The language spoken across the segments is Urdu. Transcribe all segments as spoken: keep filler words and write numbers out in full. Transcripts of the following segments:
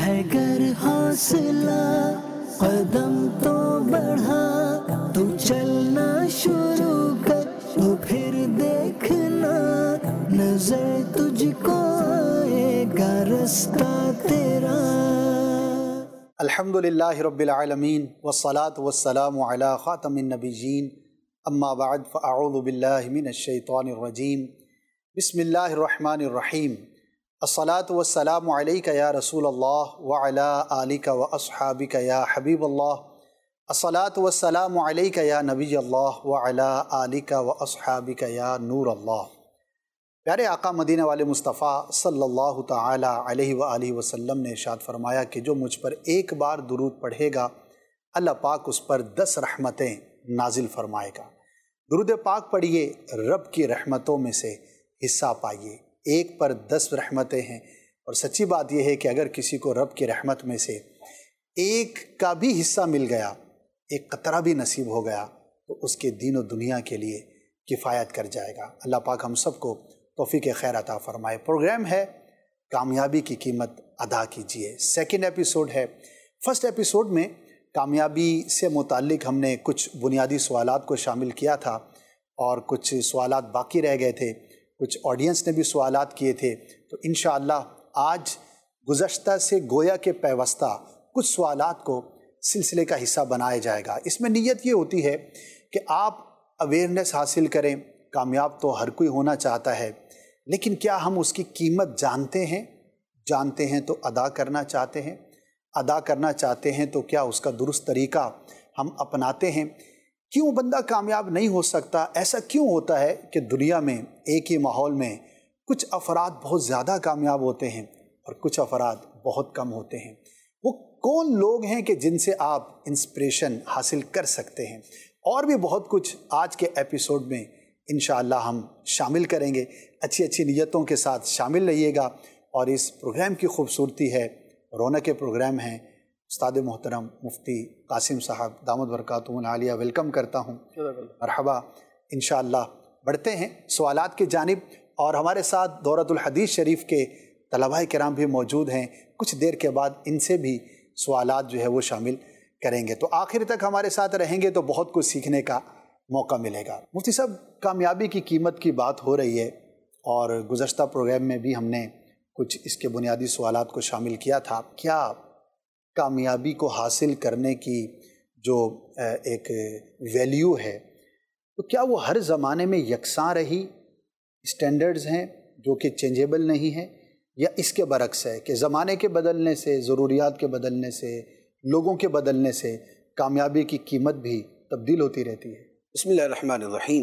ہے گر حوصلہ قدم تو بڑھا، تو چلنا شروع کر تو پھر دیکھنا نظر تجھ کو آئے گا رستہ تیرا۔ الحمدللہ رب العالمین والصلاة والسلام علی خاتم النبیین، اما بعد فاعوذ باللہ من الشیطان الرجیم، بسم اللہ الرحمن الرحیم۔ الصلاة والسلام علیک یا رسول اللہ وعلی آلک واصحابک یا حبیب اللہ، الصلاة والسلام علیک یا نبی اللہ وعلی آلک واصحابک یا نور اللہ۔ پیارے آقا مدینہ والے مصطفیٰ صلی اللہ تعالی علیہ وآلہ وسلم نے ارشاد فرمایا کہ جو مجھ پر ایک بار درود پڑھے گا اللہ پاک اس پر دس رحمتیں نازل فرمائے گا۔ درود پاک پڑھیے، رب کی رحمتوں میں سے حصہ پائیے۔ ایک پر دس رحمتیں ہیں، اور سچی بات یہ ہے کہ اگر کسی کو رب کی رحمت میں سے ایک کا بھی حصہ مل گیا، ایک قطرہ بھی نصیب ہو گیا، تو اس کے دین و دنیا کے لیے کفایت کر جائے گا۔ اللہ پاک ہم سب کو توفیق خیر عطا فرمائے۔ پروگرام ہے کامیابی کی قیمت ادا کیجیے، سیکنڈ ایپیسوڈ ہے۔ فرسٹ ایپیسوڈ میں کامیابی سے متعلق ہم نے کچھ بنیادی سوالات کو شامل کیا تھا، اور کچھ سوالات باقی رہ گئے تھے، کچھ آڈینس نے بھی سوالات کیے تھے۔ تو انشاءاللہ آج گزشتہ سے گویا کے پیوستہ کچھ سوالات کو سلسلے کا حصہ بنایا جائے گا۔ اس میں نیت یہ ہوتی ہے کہ آپ اویئرنیس حاصل کریں۔ کامیاب تو ہر کوئی ہونا چاہتا ہے، لیکن کیا ہم اس کی قیمت جانتے ہیں؟ جانتے ہیں تو ادا کرنا چاہتے ہیں؟ ادا کرنا چاہتے ہیں تو کیا اس کا درست طریقہ ہم اپناتے ہیں؟ کیوں بندہ کامیاب نہیں ہو سکتا؟ ایسا کیوں ہوتا ہے کہ دنیا میں ایک ہی ماحول میں کچھ افراد بہت زیادہ کامیاب ہوتے ہیں اور کچھ افراد بہت کم ہوتے ہیں؟ وہ کون لوگ ہیں کہ جن سے آپ انسپریشن حاصل کر سکتے ہیں؟ اور بھی بہت کچھ آج کے ایپیسوڈ میں انشاءاللہ ہم شامل کریں گے۔ اچھی اچھی نیتوں کے ساتھ شامل رہیے گا، اور اس پروگرام کی خوبصورتی ہے، رونق کے پروگرام ہیں۔ استاد محترم مفتی قاسم صاحب دامت برکاتہم العالیہ ویلکم کرتا ہوں۔ مرحبا۔ انشاءاللہ بڑھتے ہیں سوالات کی جانب، اور ہمارے ساتھ دورۃ الحدیث شریف کے طلباء کرام بھی موجود ہیں۔ کچھ دیر کے بعد ان سے بھی سوالات جو ہے وہ شامل کریں گے، تو آخر تک ہمارے ساتھ رہیں گے تو بہت کچھ سیکھنے کا موقع ملے گا۔ مفتی صاحب، کامیابی کی قیمت کی بات ہو رہی ہے، اور گزشتہ پروگرام میں بھی ہم نے کچھ اس کے بنیادی سوالات کو شامل کیا تھا۔ کیا کامیابی کو حاصل کرنے کی جو ایک ویلیو ہے، تو کیا وہ ہر زمانے میں یکساں رہی؟ اسٹینڈرڈز ہیں جو کہ چینجیبل نہیں ہیں، یا اس کے برعکس ہے کہ زمانے کے بدلنے سے، ضروریات کے بدلنے سے، لوگوں کے بدلنے سے کامیابی کی قیمت بھی تبدیل ہوتی رہتی ہے؟ بسم اللہ الرحمن الرحیم۔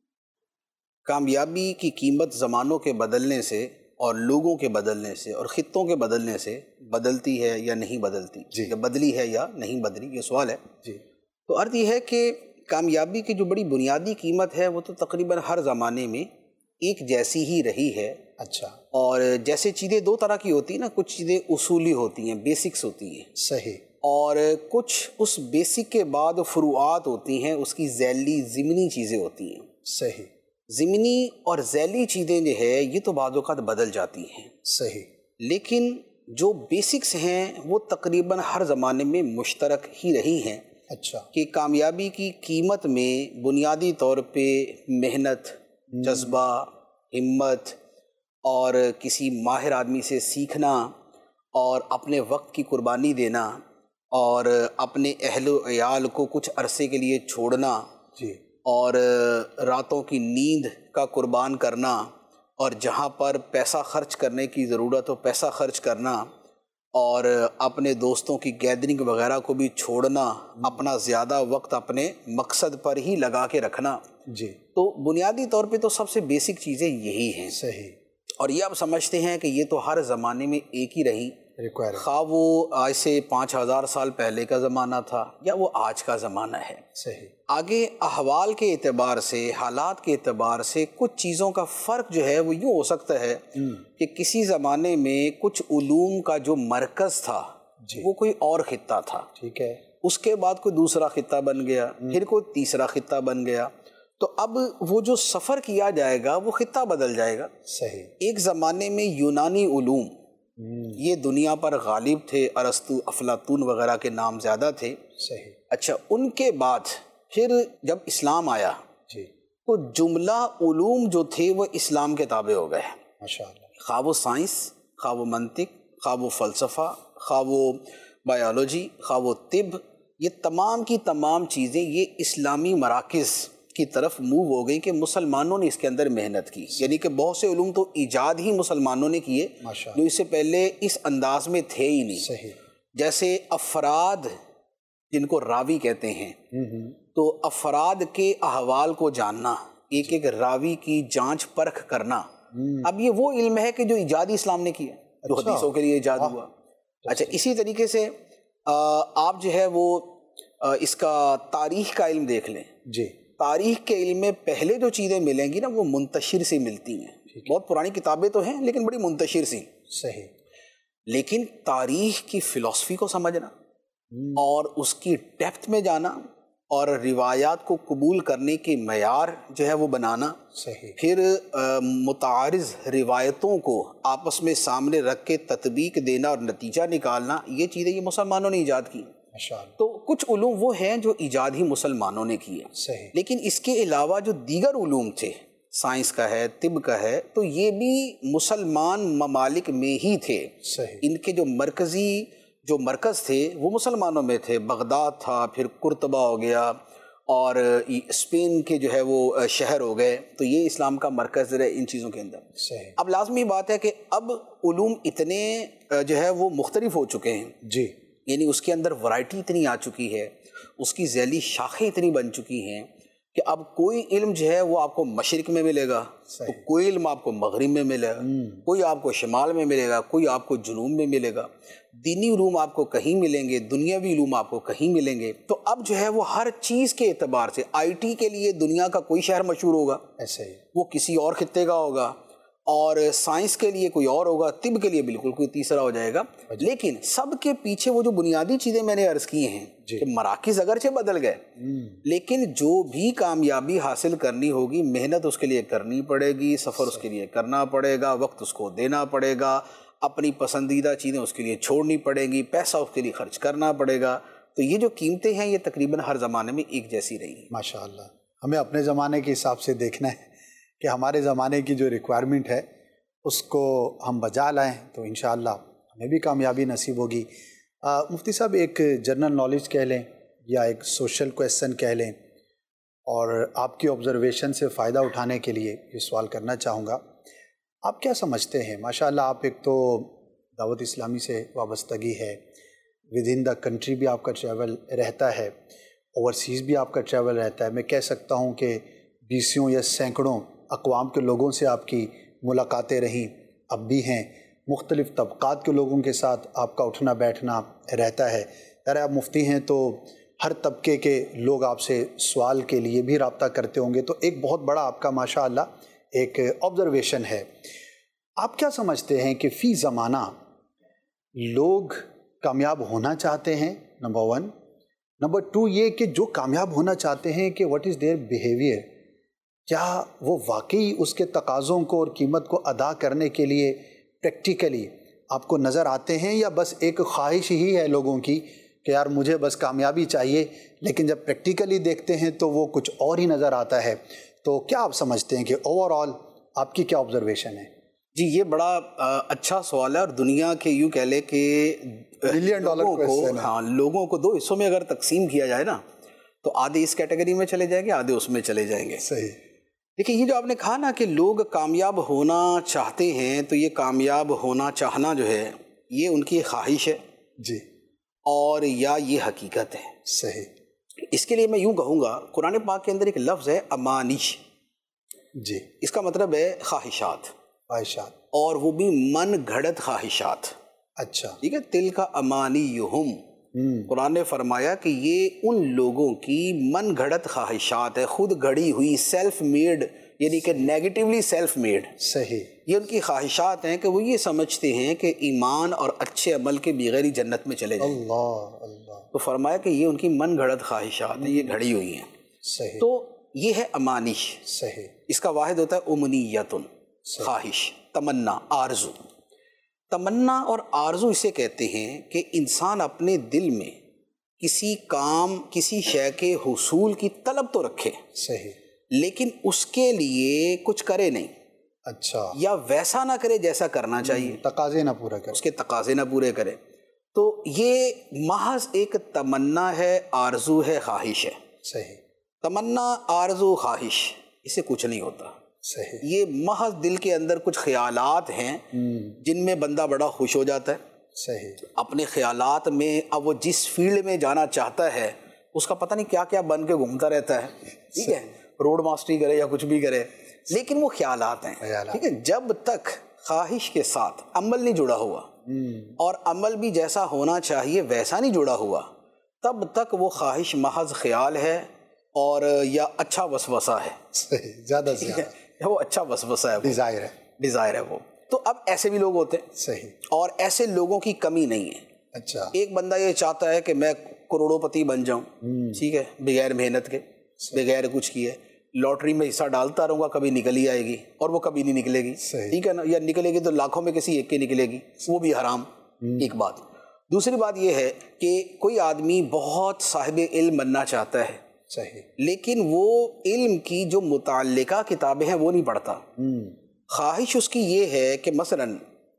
کامیابی کی قیمت زمانوں کے بدلنے سے اور لوگوں کے بدلنے سے اور خطوں کے بدلنے سے بدلتی ہے یا نہیں بدلتی؟ جی، یا بدلی ہے یا نہیں بدلی، یہ سوال ہے۔ جی، تو عرض یہ ہے کہ کامیابی کی جو بڑی بنیادی قیمت ہے وہ تو تقریباً ہر زمانے میں ایک جیسی ہی رہی ہے۔ اچھا، اور جیسے چیزیں دو طرح کی ہوتی ہیں نا، کچھ چیزیں اصولی ہوتی ہیں، بیسکس ہوتی ہیں، صحیح، اور کچھ اس بیسک کے بعد فروعات ہوتی ہیں، اس کی ذیلی ضمنی چیزیں ہوتی ہیں۔ صحیح، ضمنی اور ذیلی چیزیں جو ہے یہ تو بعض اوقات بدل جاتی ہیں، صحیح، لیکن جو بیسکس ہیں وہ تقریباً ہر زمانے میں مشترک ہی رہی ہیں۔ اچھا، کہ کامیابی کی قیمت میں بنیادی طور پہ محنت، جذبہ، ہمت، اور کسی ماہر آدمی سے سیکھنا، اور اپنے وقت کی قربانی دینا، اور اپنے اہل و عیال کو کچھ عرصے کے لیے چھوڑنا، جی، اور راتوں کی نیند کا قربان کرنا، اور جہاں پر پیسہ خرچ کرنے کی ضرورت ہو پیسہ خرچ کرنا، اور اپنے دوستوں کی گیدرنگ وغیرہ کو بھی چھوڑنا، اپنا زیادہ وقت اپنے مقصد پر ہی لگا کے رکھنا۔ جی، تو بنیادی طور پہ تو سب سے بیسک چیزیں یہی ہیں۔ صحیح، اور یہ آپ سمجھتے ہیں کہ یہ تو ہر زمانے میں ایک ہی رہی، ریکوائر، خواہ وہ آج سے پانچ ہزار سال پہلے کا زمانہ تھا یا وہ آج کا زمانہ ہے۔ صحیح، آگے احوال کے اعتبار سے، حالات کے اعتبار سے کچھ چیزوں کا فرق جو ہے وہ یوں ہو سکتا ہے کہ کسی زمانے میں کچھ علوم کا جو مرکز تھا جی، وہ کوئی اور خطہ تھا، ٹھیک ہے، اس کے بعد کوئی دوسرا خطہ بن گیا، پھر کوئی تیسرا خطہ بن گیا، تو اب وہ جو سفر کیا جائے گا وہ خطہ بدل جائے گا۔ صحیح، ایک زمانے میں یونانی علوم یہ دنیا پر غالب تھے، ارسطو، افلاطون وغیرہ کے نام زیادہ تھے. صحیح. اچھا، ان کے بعد پھر جب اسلام آیا جی. تو جملہ علوم جو تھے وہ اسلام کے تابع ہو گئے. ماشاء اللہ. خواہ وہ سائنس، خواہ وہ منطق، خواہ وہ فلسفہ، خواہ وہ بایولوجی، خواہ وہ طب، یہ تمام کی تمام چیزیں یہ اسلامی مراکز کی طرف موو ہو گئی کہ مسلمانوں نے اس کے اندر محنت کی. یعنی کہ بہت سے علوم تو ایجاد ہی مسلمانوں نے کیے جو اس سے پہلے اس انداز میں تھے ہی نہیں. صحیح. جیسے افراد جن کو راوی کہتے ہیں، تو افراد کے احوال کو جاننا، ایک ایک راوی کی جانچ پرکھ کرنا، اب یہ وہ علم ہے کہ جو ایجادی اسلام نے کیا، جو حدیثوں کے لیے ایجاد ہوا. اچھا، اسی طریقے سے آپ جو ہے وہ اس کا تاریخ کا علم دیکھ لیں. جی. تاریخ کے علم میں پہلے جو چیزیں ملیں گی نا وہ منتشر سی ملتی ہیں. بہت پرانی کتابیں تو ہیں لیکن بڑی منتشر سی. صحیح. لیکن تاریخ کی فلسفی کو سمجھنا اور اس کی ڈیپتھ میں جانا اور روایات کو قبول کرنے کے معیار جو ہے وہ بنانا، صحیح. پھر متعارض روایتوں کو آپس میں سامنے رکھ کے تطبیق دینا اور نتیجہ نکالنا، یہ چیزیں یہ مسلمانوں نے ایجاد کی. تو کچھ علوم وہ ہیں جو ایجاد ہی مسلمانوں نے کیے. صحیح. لیکن اس کے علاوہ جو دیگر علوم تھے، سائنس کا ہے، طب کا ہے، تو یہ بھی مسلمان ممالک میں ہی تھے. صحیح. ان کے جو مرکزی جو مرکز تھے وہ مسلمانوں میں تھے. بغداد تھا، پھر قرطبہ ہو گیا، اور اسپین کے جو ہے وہ شہر ہو گئے. تو یہ اسلام کا مرکز ہے ان چیزوں کے اندر. صحیح. اب لازمی بات ہے کہ اب علوم اتنے جو ہے وہ مختلف ہو چکے ہیں. جی. یعنی اس کے اندر ورائٹی اتنی آ چکی ہے، اس کی ذیلی شاخیں اتنی بن چکی ہیں کہ اب کوئی علم جو ہے وہ آپ کو مشرق میں ملے گا، تو کوئی علم آپ کو مغرب میں ملے گا، کوئی آپ کو شمال میں ملے گا، کوئی آپ کو جنوب میں ملے گا. دینی علوم آپ کو کہیں ملیں گے، دنیاوی علوم آپ کو کہیں ملیں گے. تو اب جو ہے وہ ہر چیز کے اعتبار سے، آئی ٹی کے لیے دنیا کا کوئی شہر مشہور ہوگا، ایسے ہی وہ کسی اور خطے کا ہوگا، اور سائنس کے لیے کوئی اور ہوگا، طب کے لیے بالکل کوئی تیسرا ہو جائے گا. لیکن سب کے پیچھے وہ جو بنیادی چیزیں میں نے عرض کی ہیں کہ مراکز اگرچہ بدل گئے، لیکن جو بھی کامیابی حاصل کرنی ہوگی محنت اس کے لیے کرنی پڑے گی، سفر اس کے لیے کرنا پڑے گا، وقت اس کو دینا پڑے گا، اپنی پسندیدہ چیزیں اس کے لیے چھوڑنی پڑیں گی، پیسہ اس کے لیے خرچ کرنا پڑے گا. تو یہ جو قیمتیں ہیں یہ تقریباً ہر زمانے میں ایک جیسی رہی ہیں. ماشاء اللہ. ہمیں اپنے زمانے کے حساب سے دیکھنا ہے کہ ہمارے زمانے کی جو ریکوائرمنٹ ہے اس کو ہم بجا لائیں تو انشاءاللہ ہمیں بھی کامیابی نصیب ہوگی. مفتی صاحب، ایک جنرل نالج کہہ لیں یا ایک سوشل کویسچن کہہ لیں، اور آپ کی آبزرویشن سے فائدہ اٹھانے کے لیے یہ سوال کرنا چاہوں گا. آپ کیا سمجھتے ہیں؟ ماشاءاللہ آپ ایک تو دعوت اسلامی سے وابستگی ہے، ود ان دا کنٹری بھی آپ کا ٹریول رہتا ہے، اوورسیز بھی آپ کا ٹریول رہتا ہے. میں کہہ سکتا ہوں کہ بیسیوں یا سینکڑوں اقوام کے لوگوں سے آپ کی ملاقاتیں رہیں، اب بھی ہیں. مختلف طبقات کے لوگوں کے ساتھ آپ کا اٹھنا بیٹھنا رہتا ہے. یار آپ مفتی ہیں تو ہر طبقے کے لوگ آپ سے سوال کے لیے بھی رابطہ کرتے ہوں گے، تو ایک بہت بڑا آپ کا ماشاءاللہ ایک آبزرویشن ہے. آپ کیا سمجھتے ہیں کہ فی زمانہ لوگ کامیاب ہونا چاہتے ہیں؟ Number one. نمبر ٹو یہ کہ جو کامیاب ہونا چاہتے ہیں کہ واٹ از دیئر بیہیویئر، کیا وہ واقعی اس کے تقاضوں کو اور قیمت کو ادا کرنے کے لیے پریکٹیکلی آپ کو نظر آتے ہیں، یا بس ایک خواہش ہی ہے لوگوں کی کہ یار مجھے بس کامیابی چاہیے، لیکن جب پریکٹیکلی دیکھتے ہیں تو وہ کچھ اور ہی نظر آتا ہے؟ تو کیا آپ سمجھتے ہیں کہ اوور آل آپ کی کیا آبزرویشن ہے؟ جی، یہ بڑا اچھا سوال ہے، اور دنیا کے یوں کہہ لے کہ ملین ڈالر کویسچن ہے. ہاں، لوگوں کو دو حصوں میں اگر تقسیم کیا جائے نا تو آدھے اس کیٹیگری میں چلے جائیں گے، آدھے اس میں چلے جائیں گے. صحیح. دیکھیں، یہ جو آپ نے کہا نا کہ لوگ کامیاب ہونا چاہتے ہیں، تو یہ کامیاب ہونا چاہنا جو ہے یہ ان کی خواہش ہے جی، اور یا یہ حقیقت ہے. صحیح. اس کے لیے میں یوں کہوں گا، قرآن پاک کے اندر ایک لفظ ہے امانیش. جی. اس کا مطلب ہے خواہشات، خواہشات، اور وہ بھی من گھڑت خواہشات. اچھا. ٹھیک ہے، تل کا امانیہم، قرآن نے فرمایا کہ یہ ان لوگوں کی من گھڑت خواہشات ہے، خود گھڑی ہوئی، سیلف میڈ، یعنی کہ نیگیٹیولی سیلف میڈ. صحیح. یہ ان کی خواہشات ہیں کہ وہ یہ سمجھتے ہیں کہ ایمان اور اچھے عمل کے بغیر ہی جنت میں چلے جائیں. اللہ اللہ. تو فرمایا کہ یہ ان کی من گھڑت خواہشات ہیں، یہ گھڑی ہوئی ہیں. صحیح. تو یہ ہے امانش. صحیح. اس کا واحد ہوتا ہے امنیتن، خواہش، تمنا، آرزو. تمنا اور آرزو اسے کہتے ہیں کہ انسان اپنے دل میں کسی کام کسی شے کے حصول کی طلب تو رکھے، صحیح، لیکن اس کے لیے کچھ کرے نہیں، اچھا، یا ویسا نہ کرے جیسا کرنا چاہیے، تقاضے نہ پورا کرے، اس کے تقاضے نہ پورے کرے. تو یہ محض ایک تمنا ہے، آرزو ہے، خواہش ہے. صحیح، تمنا، آرزو، خواہش، اس سے کچھ نہیں ہوتا. صحیح، یہ محض دل کے اندر کچھ خیالات ہیں جن میں بندہ بڑا خوش ہو جاتا ہے. صحیح، اپنے خیالات میں اب وہ جس فیلڈ میں جانا چاہتا ہے اس کا پتہ نہیں کیا کیا بن کے گھومتا رہتا ہے. ٹھیک ہے، روڈ ماسٹری کرے یا کچھ بھی کرے، لیکن وہ خیالات ہیں. ٹھیک ہے، جب تک خواہش کے ساتھ عمل نہیں جڑا ہوا اور عمل بھی جیسا ہونا چاہیے ویسا نہیں جڑا ہوا، تب تک وہ خواہش محض خیال ہے اور یا اچھا وسوسہ ہے. صحیح، زیادہ سے زیادہ وہ اچھا وسوسہ ہے، ڈیزائر ہے، ڈیزائر ہے وہ. تو اب ایسے بھی لوگ ہوتے ہیں، صحیح، اور ایسے لوگوں کی کمی نہیں ہے. اچھا، ایک بندہ یہ چاہتا ہے کہ میں کروڑوں پتی بن جاؤں، ٹھیک ہے، بغیر محنت کے، بغیر کچھ کیے، لاٹری میں حصہ ڈالتا رہوں گا، کبھی نکل ہی آئے گی، اور وہ کبھی نہیں نکلے گی. ٹھیک ہے نا، یا نکلے گی تو لاکھوں میں کسی ایک کی نکلے گی، وہ بھی حرام. ایک بات. دوسری بات یہ ہے کہ کوئی آدمی بہت صاحب علم بننا چاہتا ہے، صحیح، لیکن وہ علم کی جو متعلقہ کتابیں ہیں وہ نہیں پڑھتا. خواہش اس کی یہ ہے کہ مثلاً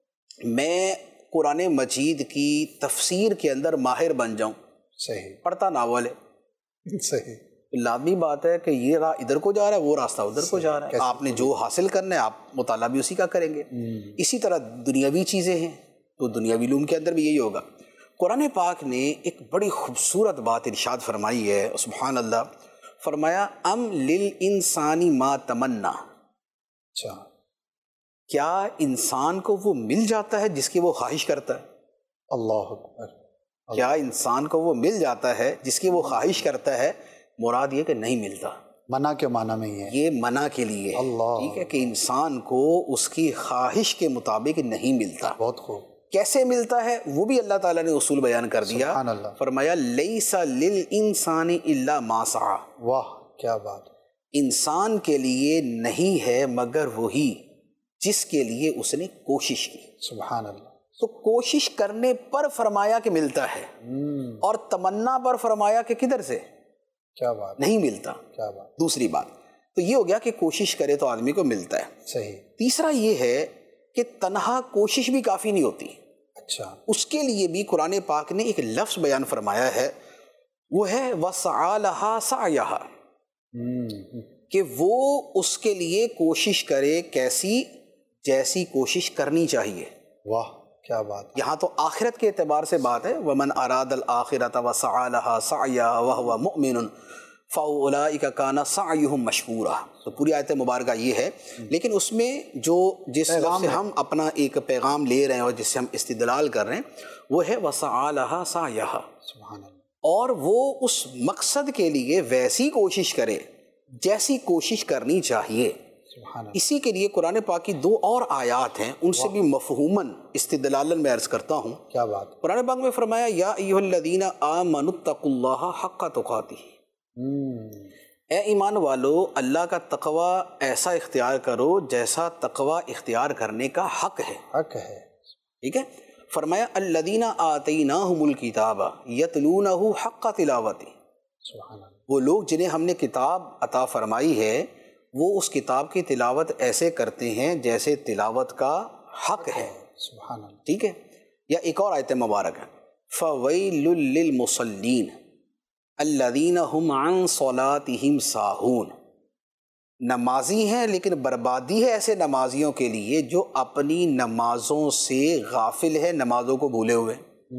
میں قرآن مجید کی تفسیر کے اندر ماہر بن جاؤں. صحیح، پڑھتا ناول ہے، صحیح، لازمی بات ہے کہ یہ راہ ادھر کو جا رہا ہے، وہ راستہ ادھر کو جا رہا ہے. آپ نے جو حاصل کرنا ہے آپ مطالعہ بھی اسی کا کریں گے. اسی طرح دنیاوی چیزیں ہیں تو دنیاوی علوم کے اندر بھی یہی ہوگا. قرآن پاک نے ایک بڑی خوبصورت بات ارشاد فرمائی ہے، سبحان اللہ. فرمایا ام للانسان ما تمنا، اچھا، کیا انسان کو وہ مل جاتا ہے جس کی وہ خواہش کرتا ہے؟ اللہ اکبر. کیا انسان کو وہ مل جاتا ہے جس کی وہ خواہش کرتا ہے؟ مراد یہ کہ نہیں ملتا. منع کے معنی میں یہ ہے، یہ منع کے لیے. اللہ، ٹھیک ہے، کہ انسان کو اس کی خواہش کے مطابق نہیں ملتا. بہت خوب. کیسے ملتا ہے وہ بھی اللہ تعالیٰ نے اصول بیان کر دیا. سبحان اللہ. فرمایا لیس للانسان الا ما سعی، واہ کیا بات. انسان کے لیے نہیں ہے مگر وہی جس کے لیے اس نے کوشش کی. سبحان اللہ. تو کوشش کرنے پر فرمایا کہ ملتا ہے، اور تمنا پر فرمایا کہ کدھر سے، کیا بات، نہیں ملتا. کیا بات. دوسری بات تو یہ ہو گیا کہ کوشش کرے تو آدمی کو ملتا ہے. صحیح. تیسرا یہ ہے کہ تنہا کوشش بھی کافی نہیں ہوتی. اچھا، اس کے لیے بھی قرآن پاک نے ایک لفظ بیان فرمایا ہے، وہ ہے وَسَعَى لَهَا سَعْيَهَا، کہ وہ اس کے لیے کوشش کرے کیسی، جیسی کوشش کرنی چاہیے. واہ کیا بات. یہاں تو آخرت کے اعتبار سے بات ہے، وَمَنْ أَرَادَ الْآخِرَةَ وَسَعَى لَهَا سَعْيَهَا وَهُوَ مُؤْمِنٌ فَأُولَٰئِكَ كَانَ سَعْيُهُمْ مَشْكُورًا. تو پوری آیت مبارکہ یہ ہے، لیکن اس میں جو جس لفظ سے ہم اپنا ایک پیغام لے رہے ہیں اور جس سے ہم استدلال کر رہے ہیں وہ ہے وَسَعَى لَهَا سَعْيَهَا. سبحان اللہ. اور وہ اس مقصد کے لیے ویسی کوشش کرے جیسی کوشش کرنی چاہیے. سبحان اللہ. اسی کے لیے قرآن پاک کی دو اور آیات ہیں، ان سے بھی مفہوماً استدلالاً میں عرض کرتا ہوں. کیا بات. قرآن پاک میں فرمایا یا ایھا الذین آمنوا اتقوا اللہ حق تقاتہ، اے ایمان والو اللہ کا تقوی ایسا اختیار کرو جیسا تقوی اختیار کرنے کا حق ہے. حق ہے. ٹھیک ہے. فرمایا الذین آتیناہم الکتاب یتلونہ حق تلاوتہ، سبحان اللہ. وہ لوگ جنہیں ہم نے کتاب عطا فرمائی ہے وہ اس کتاب کی تلاوت ایسے کرتے ہیں جیسے تلاوت کا حق ہے. سبحان اللہ. ٹھیک ہے. یا ایک اور آیت مبارک ہے فَوَيْلٌ لِّلْمُصَلِّينَ الَّذِينَ هُمْ عَن صَلَاتِهِمْ سَاهُونَ، نمازی ہیں لیکن بربادی ہے ایسے نمازیوں کے لیے جو اپنی نمازوں سے غافل ہے، نمازوں کو بھولے ہوئے.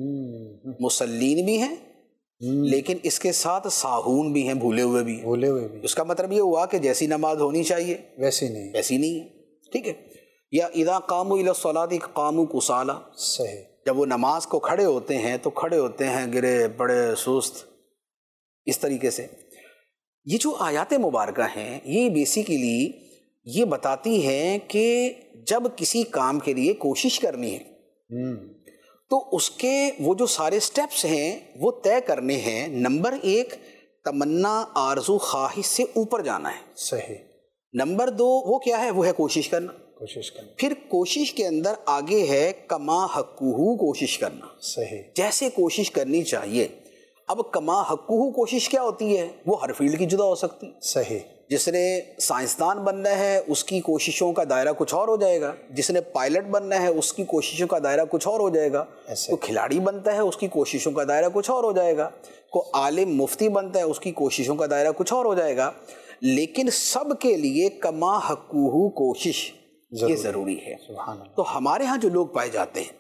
مسلین بھی ہیں لیکن اس کے ساتھ ساہون بھی ہیں، بھولے ہوئے بھی ہیں. بھولے ہوئے بھی. اس کا مطلب یہ ہوا کہ جیسی نماز ہونی چاہیے ویسی نہیں. ویسی نہیں ہے. ٹھیک ہے. یا اذا قاموا الی الصلاۃ قاموا کسالی، صحیح. جب وہ نماز کو کھڑے ہوتے ہیں تو کھڑے ہوتے ہیں گرے بڑے سست. اس طریقے سے یہ جو آیات مبارکہ ہیں یہ بیسیکلی یہ بتاتی ہیں کہ جب کسی کام کے لیے کوشش کرنی ہے تو اس کے وہ جو سارے سٹیپس ہیں وہ طے کرنے ہیں. نمبر ایک، تمنا آرزو خواہش سے اوپر جانا ہے. صحیح. نمبر دو وہ کیا ہے، وہ ہے کوشش کرنا. کوشش کرنا. پھر کوشش کے اندر آگے ہے کما حقہ کوشش کرنا. صحیح. جیسے کوشش کرنی چاہیے. اب کما حقہ کوشش کیا ہوتی ہے؟ وہ ہر فیلڈ کی جدا ہو سکتی. صحیح. جس نے سائنسدان بننا ہے اس کی کوششوں کا دائرہ کچھ اور ہو جائے گا. جس نے پائلٹ بننا ہے اس کی کوششوں کا دائرہ کچھ اور ہو جائے گا. کوئی کھلاڑی بنتا ہے اس کی کوششوں کا دائرہ کچھ اور ہو جائے گا. کوئی عالم مفتی بنتا ہے اس کی کوششوں کا دائرہ کچھ اور ہو جائے گا. لیکن سب کے لیے کما حقہ کوشش یہ ضروری ہے. تو ہمارے ہاں جو لوگ پائے جاتے ہیں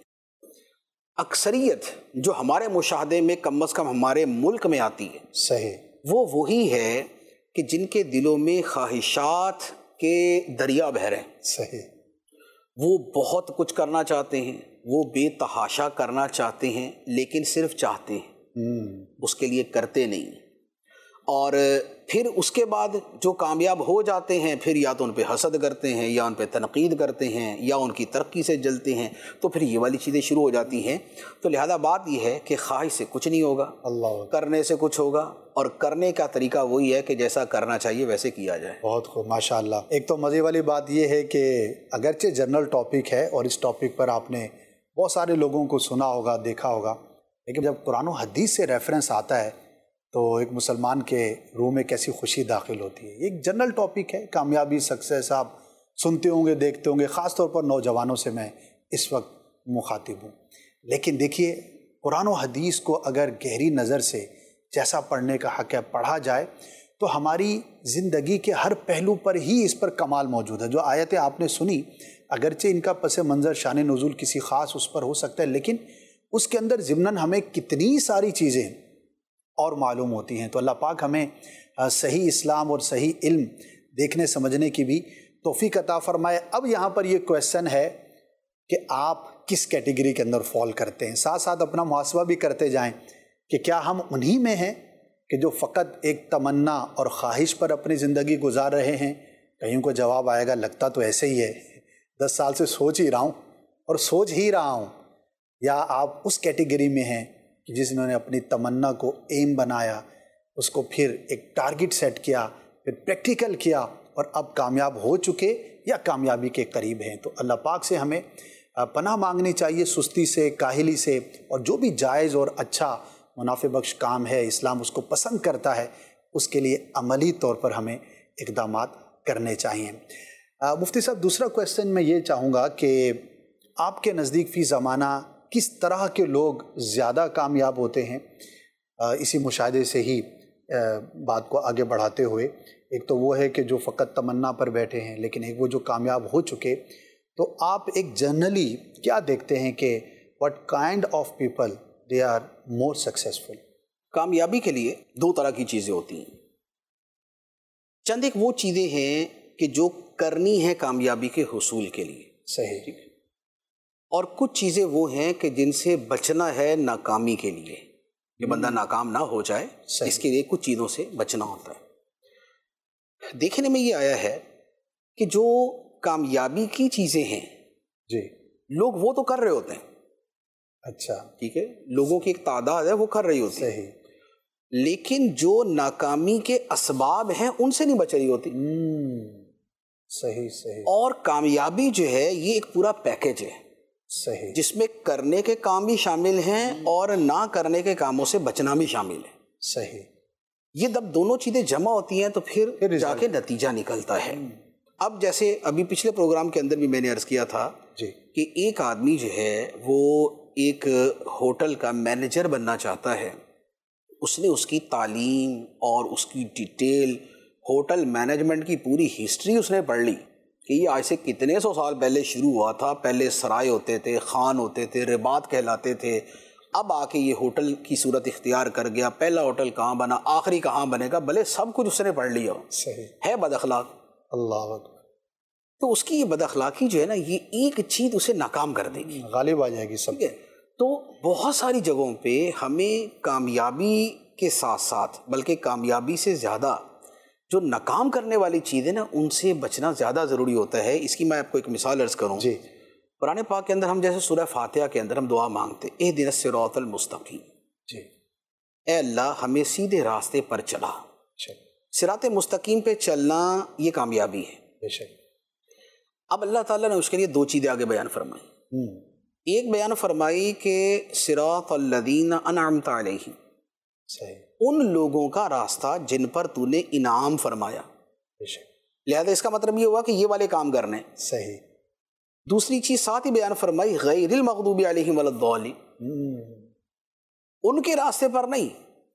اکثریت جو ہمارے مشاہدے میں کم از کم ہمارے ملک میں آتی ہے صحیح وہ وہی ہے کہ جن کے دلوں میں خواہشات کے دریا بہہ رہے ہیں. صحیح. وہ بہت کچھ کرنا چاہتے ہیں, وہ بے تحاشا کرنا چاہتے ہیں, لیکن صرف چاہتے ہیں, اس کے لیے کرتے نہیں. اور پھر اس کے بعد جو کامیاب ہو جاتے ہیں پھر یا تو ان پہ حسد کرتے ہیں یا ان پہ تنقید کرتے ہیں یا ان کی ترقی سے جلتے ہیں. تو پھر یہ والی چیزیں شروع ہو جاتی ہیں. تو لہذا بات یہ ہے کہ خواہش سے کچھ نہیں ہوگا, اللہ کرنے سے کچھ ہوگا, اور کرنے کا طریقہ وہی ہے کہ جیسا کرنا چاہیے ویسے کیا جائے. بہت خوب, ماشاء اللہ. ایک تو مزے والی بات یہ ہے کہ اگرچہ جنرل ٹاپک ہے اور اس ٹاپک پر آپ نے بہت سارے لوگوں کو سنا ہوگا, دیکھا ہوگا, لیکن جب قرآن و حدیث سے ریفرنس آتا ہے تو ایک مسلمان کے روح میں کیسی خوشی داخل ہوتی ہے. ایک جنرل ٹاپک ہے, کامیابی, سکسیس, آپ سنتے ہوں گے, دیکھتے ہوں گے, خاص طور پر نوجوانوں سے میں اس وقت مخاطب ہوں. لیکن دیکھیے قرآن و حدیث کو اگر گہری نظر سے جیسا پڑھنے کا حق ہے پڑھا جائے تو ہماری زندگی کے ہر پہلو پر ہی اس پر کمال موجود ہے. جو آیتیں آپ نے سنی اگرچہ ان کا پس منظر شان نزول کسی خاص اس پر ہو سکتا ہے, لیکن اس کے اندر ضمناً ہمیں کتنی ساری چیزیں اور معلوم ہوتی ہیں. تو اللہ پاک ہمیں صحیح اسلام اور صحیح علم دیکھنے سمجھنے کی بھی توفیق عطا فرمائے. اب یہاں پر یہ کویسچن ہے کہ آپ کس کیٹیگری کے اندر فال کرتے ہیں. ساتھ ساتھ اپنا محاسبہ بھی کرتے جائیں کہ کیا ہم انہی میں ہیں کہ جو فقط ایک تمنا اور خواہش پر اپنی زندگی گزار رہے ہیں. کہیں کو جواب آئے گا لگتا تو ایسے ہی ہے, دس سال سے سوچ ہی رہا ہوں اور سوچ ہی رہا ہوں. یا آپ اس کیٹیگری میں ہیں کہ جس نے اپنی تمنا کو ایم بنایا, اس کو پھر ایک ٹارگٹ سیٹ کیا, پھر پریکٹیکل کیا اور اب کامیاب ہو چکے یا کامیابی کے قریب ہیں. تو اللہ پاک سے ہمیں پناہ مانگنی چاہیے سستی سے, کاہلی سے, اور جو بھی جائز اور اچھا منافع بخش کام ہے, اسلام اس کو پسند کرتا ہے, اس کے لیے عملی طور پر ہمیں اقدامات کرنے چاہیے. مفتی صاحب دوسرا کویسچن میں یہ چاہوں گا کہ آپ کے نزدیک فی زمانہ کس طرح کے لوگ زیادہ کامیاب ہوتے ہیں؟ اسی مشاہدے سے ہی بات کو آگے بڑھاتے ہوئے, ایک تو وہ ہے کہ جو فقط تمنا پر بیٹھے ہیں, لیکن ایک وہ جو کامیاب ہو چکے. تو آپ ایک جنرلی کیا دیکھتے ہیں کہ what kind of people they are more successful؟ کامیابی کے لیے دو طرح کی چیزیں ہوتی ہیں. چند ایک وہ چیزیں ہیں کہ جو کرنی ہے کامیابی کے حصول کے لیے. صحیح. اور کچھ چیزیں وہ ہیں کہ جن سے بچنا ہے ناکامی کے لیے, کہ بندہ ناکام نہ ہو جائے, اس کے لیے کچھ چیزوں سے بچنا ہوتا ہے. دیکھنے میں یہ آیا ہے کہ جو کامیابی کی چیزیں ہیں جی لوگ وہ تو کر رہے ہوتے ہیں. اچھا ٹھیک ہے, لوگوں کی ایک تعداد ہے وہ کر رہی ہوتی ہے. صحیح. لیکن جو ناکامی کے اسباب ہیں ان سے نہیں بچ رہی ہوتی. صحیح صحیح. اور کامیابی جو ہے یہ ایک پورا پیکج ہے صحیح, جس میں کرنے کے کام بھی شامل ہیں اور نہ کرنے کے کاموں سے بچنا بھی شامل ہے. صحیح. یہ جب دونوں چیزیں جمع ہوتی ہیں تو پھر جا کے نتیجہ نکلتا ہے. اب جیسے ابھی پچھلے پروگرام کے اندر بھی میں نے عرض کیا تھا جی کہ ایک آدمی جو ہے وہ ایک ہوٹل کا مینیجر بننا چاہتا ہے. اس نے اس کی تعلیم اور اس کی ڈیٹیل, ہوٹل مینجمنٹ کی پوری ہسٹری اس نے پڑھ لی کہ یہ آج سے کتنے سو سال پہلے شروع ہوا تھا. پہلے سرائے ہوتے تھے, خان ہوتے تھے, رباط کہلاتے تھے, اب آ کے یہ ہوٹل کی صورت اختیار کر گیا. پہلا ہوٹل کہاں بنا, آخری کہاں بنے گا, بھلے سب کچھ اس نے پڑھ لیا. صحیح. ہے بد اخلاق. اللہ اکبر. تو اس کی یہ بد اخلاقی جو ہے نا یہ ایک چیز اسے ناکام کر دے گی, غالب آ جائے گی سب. تو بہت ساری جگہوں پہ ہمیں کامیابی کے ساتھ ساتھ بلکہ کامیابی سے زیادہ جو ناکام کرنے والی چیزیں نا ان سے بچنا زیادہ ضروری ہوتا ہے. اس کی میں آپ کو ایک مثال عرض کروں. جی. قرآن پاک کے اندر ہم جیسے سورہ فاتحہ کے اندر ہم دعا مانگتے اہدنا الصراط المستقیم. جی. اے اللہ ہمیں سیدھے راستے پر چلا. اچھا. صراط مستقیم پہ چلنا یہ کامیابی ہے. بے شک. اب اللہ تعالیٰ نے اس کے لیے دو چیزیں آگے بیان فرمائی. ایک بیان فرمائی کہ صراط الذین انعمت علیہم، صحیح، ان لوگوں کا راستہ جن پر تو نے انعام فرمایا. لہذا اس کا مطلب یہ ہوا کہ یہ والے کام کرنے. صحیح. دوسری چیز ساتھ ہی بیان فرمائی غیر المغضوب علیہم ولا الضالین، ان کے راستے پر نہیں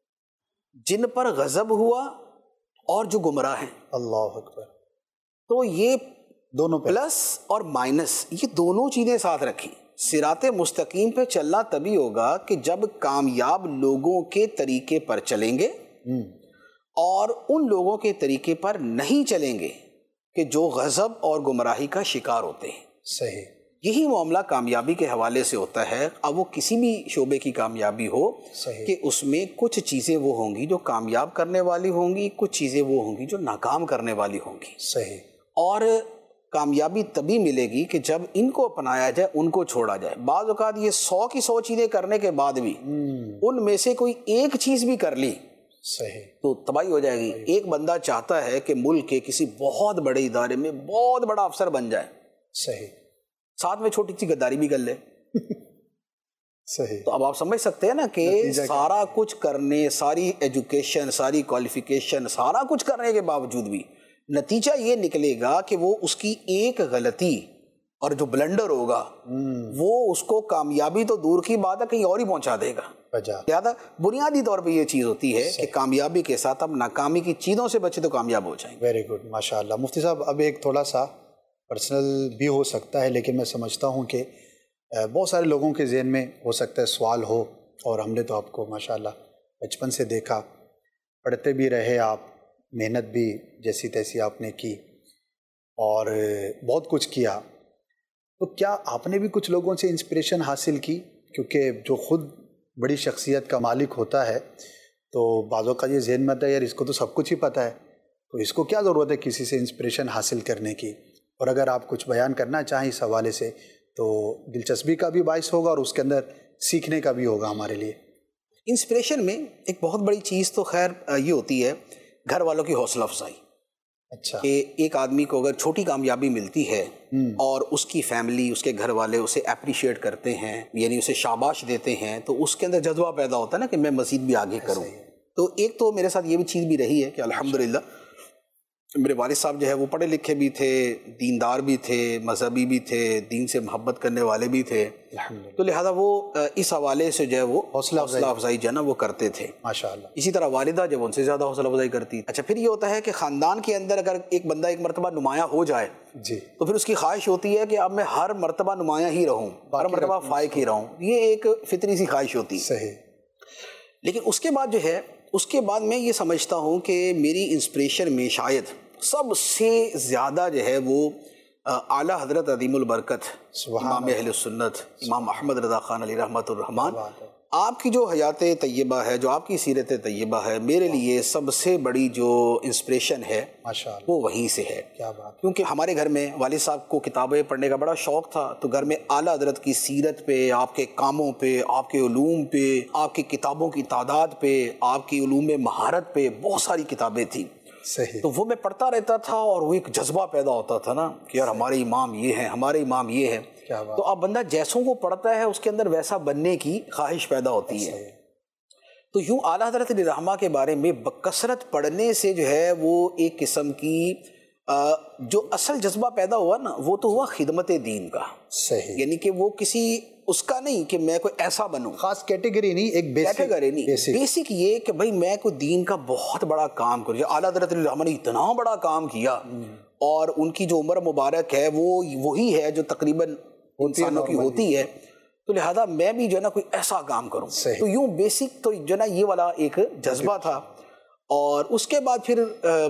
جن پر غضب ہوا اور جو گمراہ ہیں. اللہ اکبر. تو یہ دونوں پہ پلس اور مائنس، یہ دونوں چیزیں ساتھ رکھی. صراط مستقیم پہ چلنا تبھی ہوگا کہ جب کامیاب لوگوں کے طریقے پر چلیں گے اور ان لوگوں کے طریقے پر نہیں چلیں گے کہ جو غضب اور گمراہی کا شکار ہوتے ہیں. صحیح. یہی معاملہ کامیابی کے حوالے سے ہوتا ہے. اب وہ کسی بھی شعبے کی کامیابی ہو صحیح. کہ اس میں کچھ چیزیں وہ ہوں گی جو کامیاب کرنے والی ہوں گی، کچھ چیزیں وہ ہوں گی جو ناکام کرنے والی ہوں گی. صحیح. اور کامیابی تبھی ملے گی کہ جب ان کو اپنایا جائے، ان کو چھوڑا جائے. بعض اوقات یہ سو کی سو چیزیں کرنے کے بعد بھی ان میں سے کوئی ایک چیز بھی کر لی صحیح تو تباہی ہو جائے گی. ایک بندہ چاہتا ہے کہ ملک کے کسی بہت بڑے ادارے میں بہت بڑا افسر بن جائے، صحیح، ساتھ میں چھوٹی سی غداری بھی کر لے. صحیح. تو اب آپ سمجھ سکتے ہیں نا کہ سارا کچھ کرنے، ساری ایجوکیشن، ساری کوالیفیکیشن، سارا کچھ کرنے کے باوجود بھی نتیجہ یہ نکلے گا کہ وہ اس کی ایک غلطی اور جو بلنڈر ہوگا وہ اس کو کامیابی تو دور کی بات ہے کہیں اور ہی پہنچا دے گا. لہٰذا بنیادی طور پہ یہ چیز ہوتی ہے کہ کامیابی کے ساتھ اب ناکامی کی چیزوں سے بچے تو کامیاب ہو جائیں گے. ویری گڈ، ماشاء اللہ. مفتی صاحب اب ایک تھوڑا سا پرسنل بھی ہو سکتا ہے، لیکن میں سمجھتا ہوں کہ بہت سارے لوگوں کے ذہن میں ہو سکتا ہے سوال ہو، اور ہم نے تو آپ کو ماشاء اللہ بچپن سے دیکھا، پڑھتے بھی رہے آپ، محنت بھی جیسی تیسی آپ نے کی اور بہت کچھ کیا. تو کیا آپ نے بھی کچھ لوگوں سے انسپریشن حاصل کی؟ کیونکہ جو خود بڑی شخصیت کا مالک ہوتا ہے تو بعضوں کا یہ ذہن میں آتا ہے یار اس کو تو سب کچھ ہی پتہ ہے، تو اس کو کیا ضرورت ہے کسی سے انسپریشن حاصل کرنے کی. اور اگر آپ کچھ بیان کرنا چاہیں اس حوالے سے تو دلچسپی کا بھی باعث ہوگا اور اس کے اندر سیکھنے کا بھی ہوگا ہمارے لیے. انسپریشن میں ایک بہت بڑی چیز تو خیر یہ ہوتی ہے گھر والوں کی حوصلہ افزائی. اچھا. کہ ایک آدمی کو اگر چھوٹی کامیابی ملتی ہے اور اس کی فیملی، اس کے گھر والے اسے اپریشیٹ کرتے ہیں، یعنی اسے شاباش دیتے ہیں، تو اس کے اندر جذبہ پیدا ہوتا ہے نا کہ میں مزید بھی آگے کروں. تو ایک تو میرے ساتھ یہ بھی چیز بھی رہی ہے کہ الحمدللہ میرے والد صاحب جو ہے وہ پڑھے لکھے بھی تھے، دیندار بھی تھے، مذہبی بھی تھے، دین سے محبت کرنے والے بھی تھے. تو لہذا وہ اس حوالے سے جو ہے وہ حوصلہ افزائی جو ہے نا وہ کرتے تھے ماشاءاللہ. اسی طرح والدہ جب ان سے زیادہ حوصلہ افزائی کرتی. اچھا پھر یہ ہوتا ہے کہ خاندان کے اندر اگر ایک بندہ ایک مرتبہ نمایاں ہو جائے جی تو پھر اس کی خواہش ہوتی ہے کہ اب میں ہر مرتبہ نمایاں ہی رہوں، ہر مرتبہ فائق ہی رہوں. یہ ایک فطری سی خواہش ہوتی ہے. صحیح. لیکن اس کے بعد جو ہے اس کے بعد میں یہ سمجھتا ہوں کہ میری انسپریشن میں شاید سب سے زیادہ جو ہے وہ اعلیٰ حضرت عظیم البرکت امام اہل سنت امام احمد رضا خان علیہ رحمۃ الرحمان، آپ کی جو حیات طیبہ ہے، جو آپ کی سیرت طیبہ ہے، میرے لیے سب سے بڑی جو انسپریشن ہے ماشاءاللہ وہ وہیں سے ہے. کیا بات. کیونکہ ہمارے گھر میں والد صاحب کو کتابیں پڑھنے کا بڑا شوق تھا، تو گھر میں اعلیٰ حضرت کی سیرت پہ، آپ کے کاموں پہ، آپ کے علوم پہ، آپ کی کتابوں کی تعداد پہ، آپ کی علوم مہارت پہ بہت ساری کتابیں تھیں. صحیح. تو وہ میں پڑھتا رہتا تھا اور وہ ایک جذبہ پیدا ہوتا تھا نا کہ یار ہمارے امام یہ ہیں، ہمارے امام یہ ہیں. تو اب بندہ جیسوں کو پڑھتا ہے اس کے اندر ویسا بننے کی خواہش پیدا ہوتی ہے. تو یوں اعلیٰ حضرت علیہ رحمہ کے بارے میں بکثرت پڑھنے سے جو ہے وہ ایک قسم کی جو اصل جذبہ پیدا ہوا نا وہ تو ہوا خدمت دین کا. صحیح. یعنی کہ وہ کسی اس کا نہیں کہ میں کوئی ایسا بنوں، خاص کیٹیگری نہیں، ایک کیٹیگری نہیں، بیسک یہ کہ بھائی میں کوئی دین کا بہت بڑا کام کروں. اعلیٰ حضرت علیہ رحمہ نے اتنا بڑا کام کیا اور ان کی جو عمر مبارک ہے وہ وہی ہے جو تقریباً انسانوں کی ہوتی ہے، تو لہذا میں بھی جو ہے نا کوئی ایسا کام کروں. تو یوں بیسک تو جو ہے نا یہ والا ایک جذبہ تھا. اور اس کے بعد پھر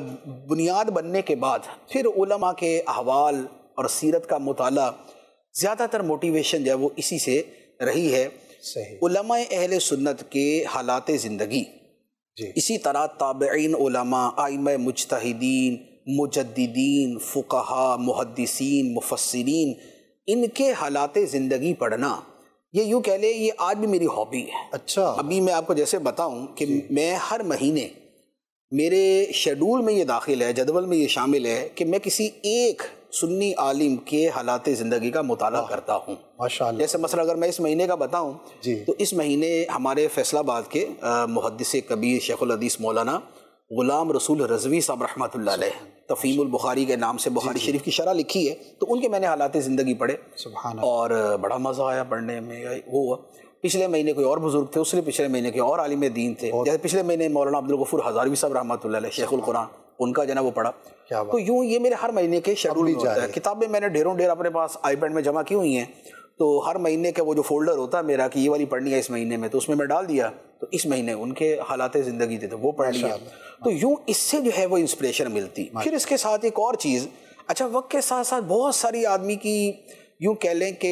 بنیاد بننے کے بعد پھر علماء کے احوال اور سیرت کا مطالعہ، زیادہ تر موٹیویشن جو ہے وہ اسی سے رہی ہے. صحیح. علماء اہل سنت کے حالات زندگی، جی. اسی طرح تابعین علماء، ائمہ مجتہدین، مجددین، فقہاء، محدثین، مفسرین، ان کے حالات زندگی پڑھنا، یہ یوں کہہ لیں یہ آج بھی میری ہابی ہے. اچھا. ابھی میں آپ کو جیسے بتاؤں کہ میں ہر مہینے میرے شیڈول میں یہ داخل ہے، جدول میں یہ شامل ہے کہ میں کسی ایک سنی عالم کے حالات زندگی کا مطالعہ کرتا ہوں. ماشاءاللہ. جیسے مثلا اگر میں اس مہینے کا بتاؤں جی. تو اس مہینے ہمارے فیصل آباد کے محدث کبیر شیخ الحدیث مولانا غلام رسول رضوی صاحب رحمۃ اللہ علیہ تفہیم البخاری کے نام سے بخاری شریف کی شرح لکھی ہے، تو ان کے میں نے حالات زندگی پڑھے سبحان اور بڑا مزہ آیا پڑھنے میں. وہ ہوا پچھلے مہینے کوئی اور بزرگ تھے، اس نے پچھلے مہینے کوئی اور عالم دین تھے، جیسے پچھلے مہینے مولانا عبدالغفور ہزاروی صاحب رحمۃ اللہ علیہ شیخ القرآن، ان کا جو ہے وہ پڑھا. تو یوں یہ میرے ہر مہینے کے شیڈول میں ہوتا ہے. کتابیں میں نے ڈھیروں ڈھیر اپنے پاس آئی پیڈ میں جمع کی ہوئی ہیں، تو ہر مہینے کا وہ جو فولڈر ہوتا ہے میرا کہ یہ والی پڑھنی ہے اس مہینے میں، تو اس میں میں ڈال دیا. تو اس مہینے ان کے حالات زندگی تھے تو وہ پڑھ لیا. تو یوں اس سے جو ہے وہ انسپریشن ملتی. پھر اس کے ساتھ ایک اور چیز، اچھا وقت کے ساتھ ساتھ بہت ساری آدمی کی یوں کہہ لیں کہ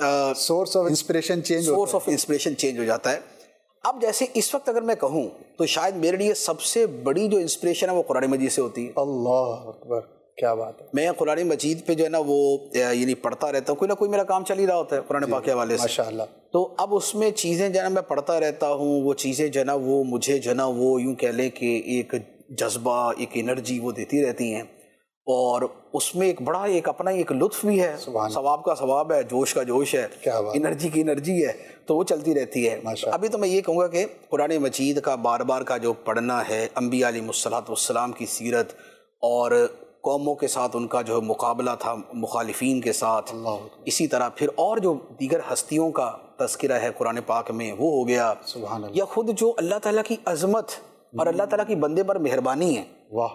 source of inspiration change source of inspiration change ہو جاتا ہے. اب جیسے اس وقت اگر میں کہوں تو شاید میرے لیے سب سے بڑی جو انسپریشن ہے وہ قرآن مجید سے ہوتی ہے. اللہ اکبر، کیا بات ہے. میں قرآن مجید پہ جو ہے نا وہ یعنی پڑھتا رہتا ہوں، کوئی نہ کوئی میرا کام چل ہی رہا ہوتا ہے قرآن پاک کے حوالے سے ماشاءاللہ. تو اب اس میں چیزیں جو ہے نا میں پڑھتا رہتا ہوں، وہ چیزیں جو ہے نا وہ مجھے جو ہے نا وہ یوں کہہ لیں کہ ایک جذبہ، ایک انرجی وہ دیتی رہتی ہیں، اور اس میں ایک بڑا ایک اپنا ایک لطف بھی ہے، ثواب کا ثواب ہے، جوش کا جوش ہے، انرجی کی انرجی ہے، تو وہ چلتی رہتی ہے. ابھی تو میں یہ کہوں گا کہ قرآن مجید کا بار بار کا جو پڑھنا ہے، انبیاء علیہ الصلوۃ والسلام کی سیرت اور قوموں کے ساتھ ان کا جو مقابلہ تھا مخالفین کے ساتھ، اسی طرح پھر اور جو دیگر ہستیوں کا تذکرہ ہے قرآن پاک میں وہ ہو گیا، یا خود جو اللہ تعالیٰ کی عظمت اور اللہ تعالیٰ کی بندے پر مہربانی ہے، واہ،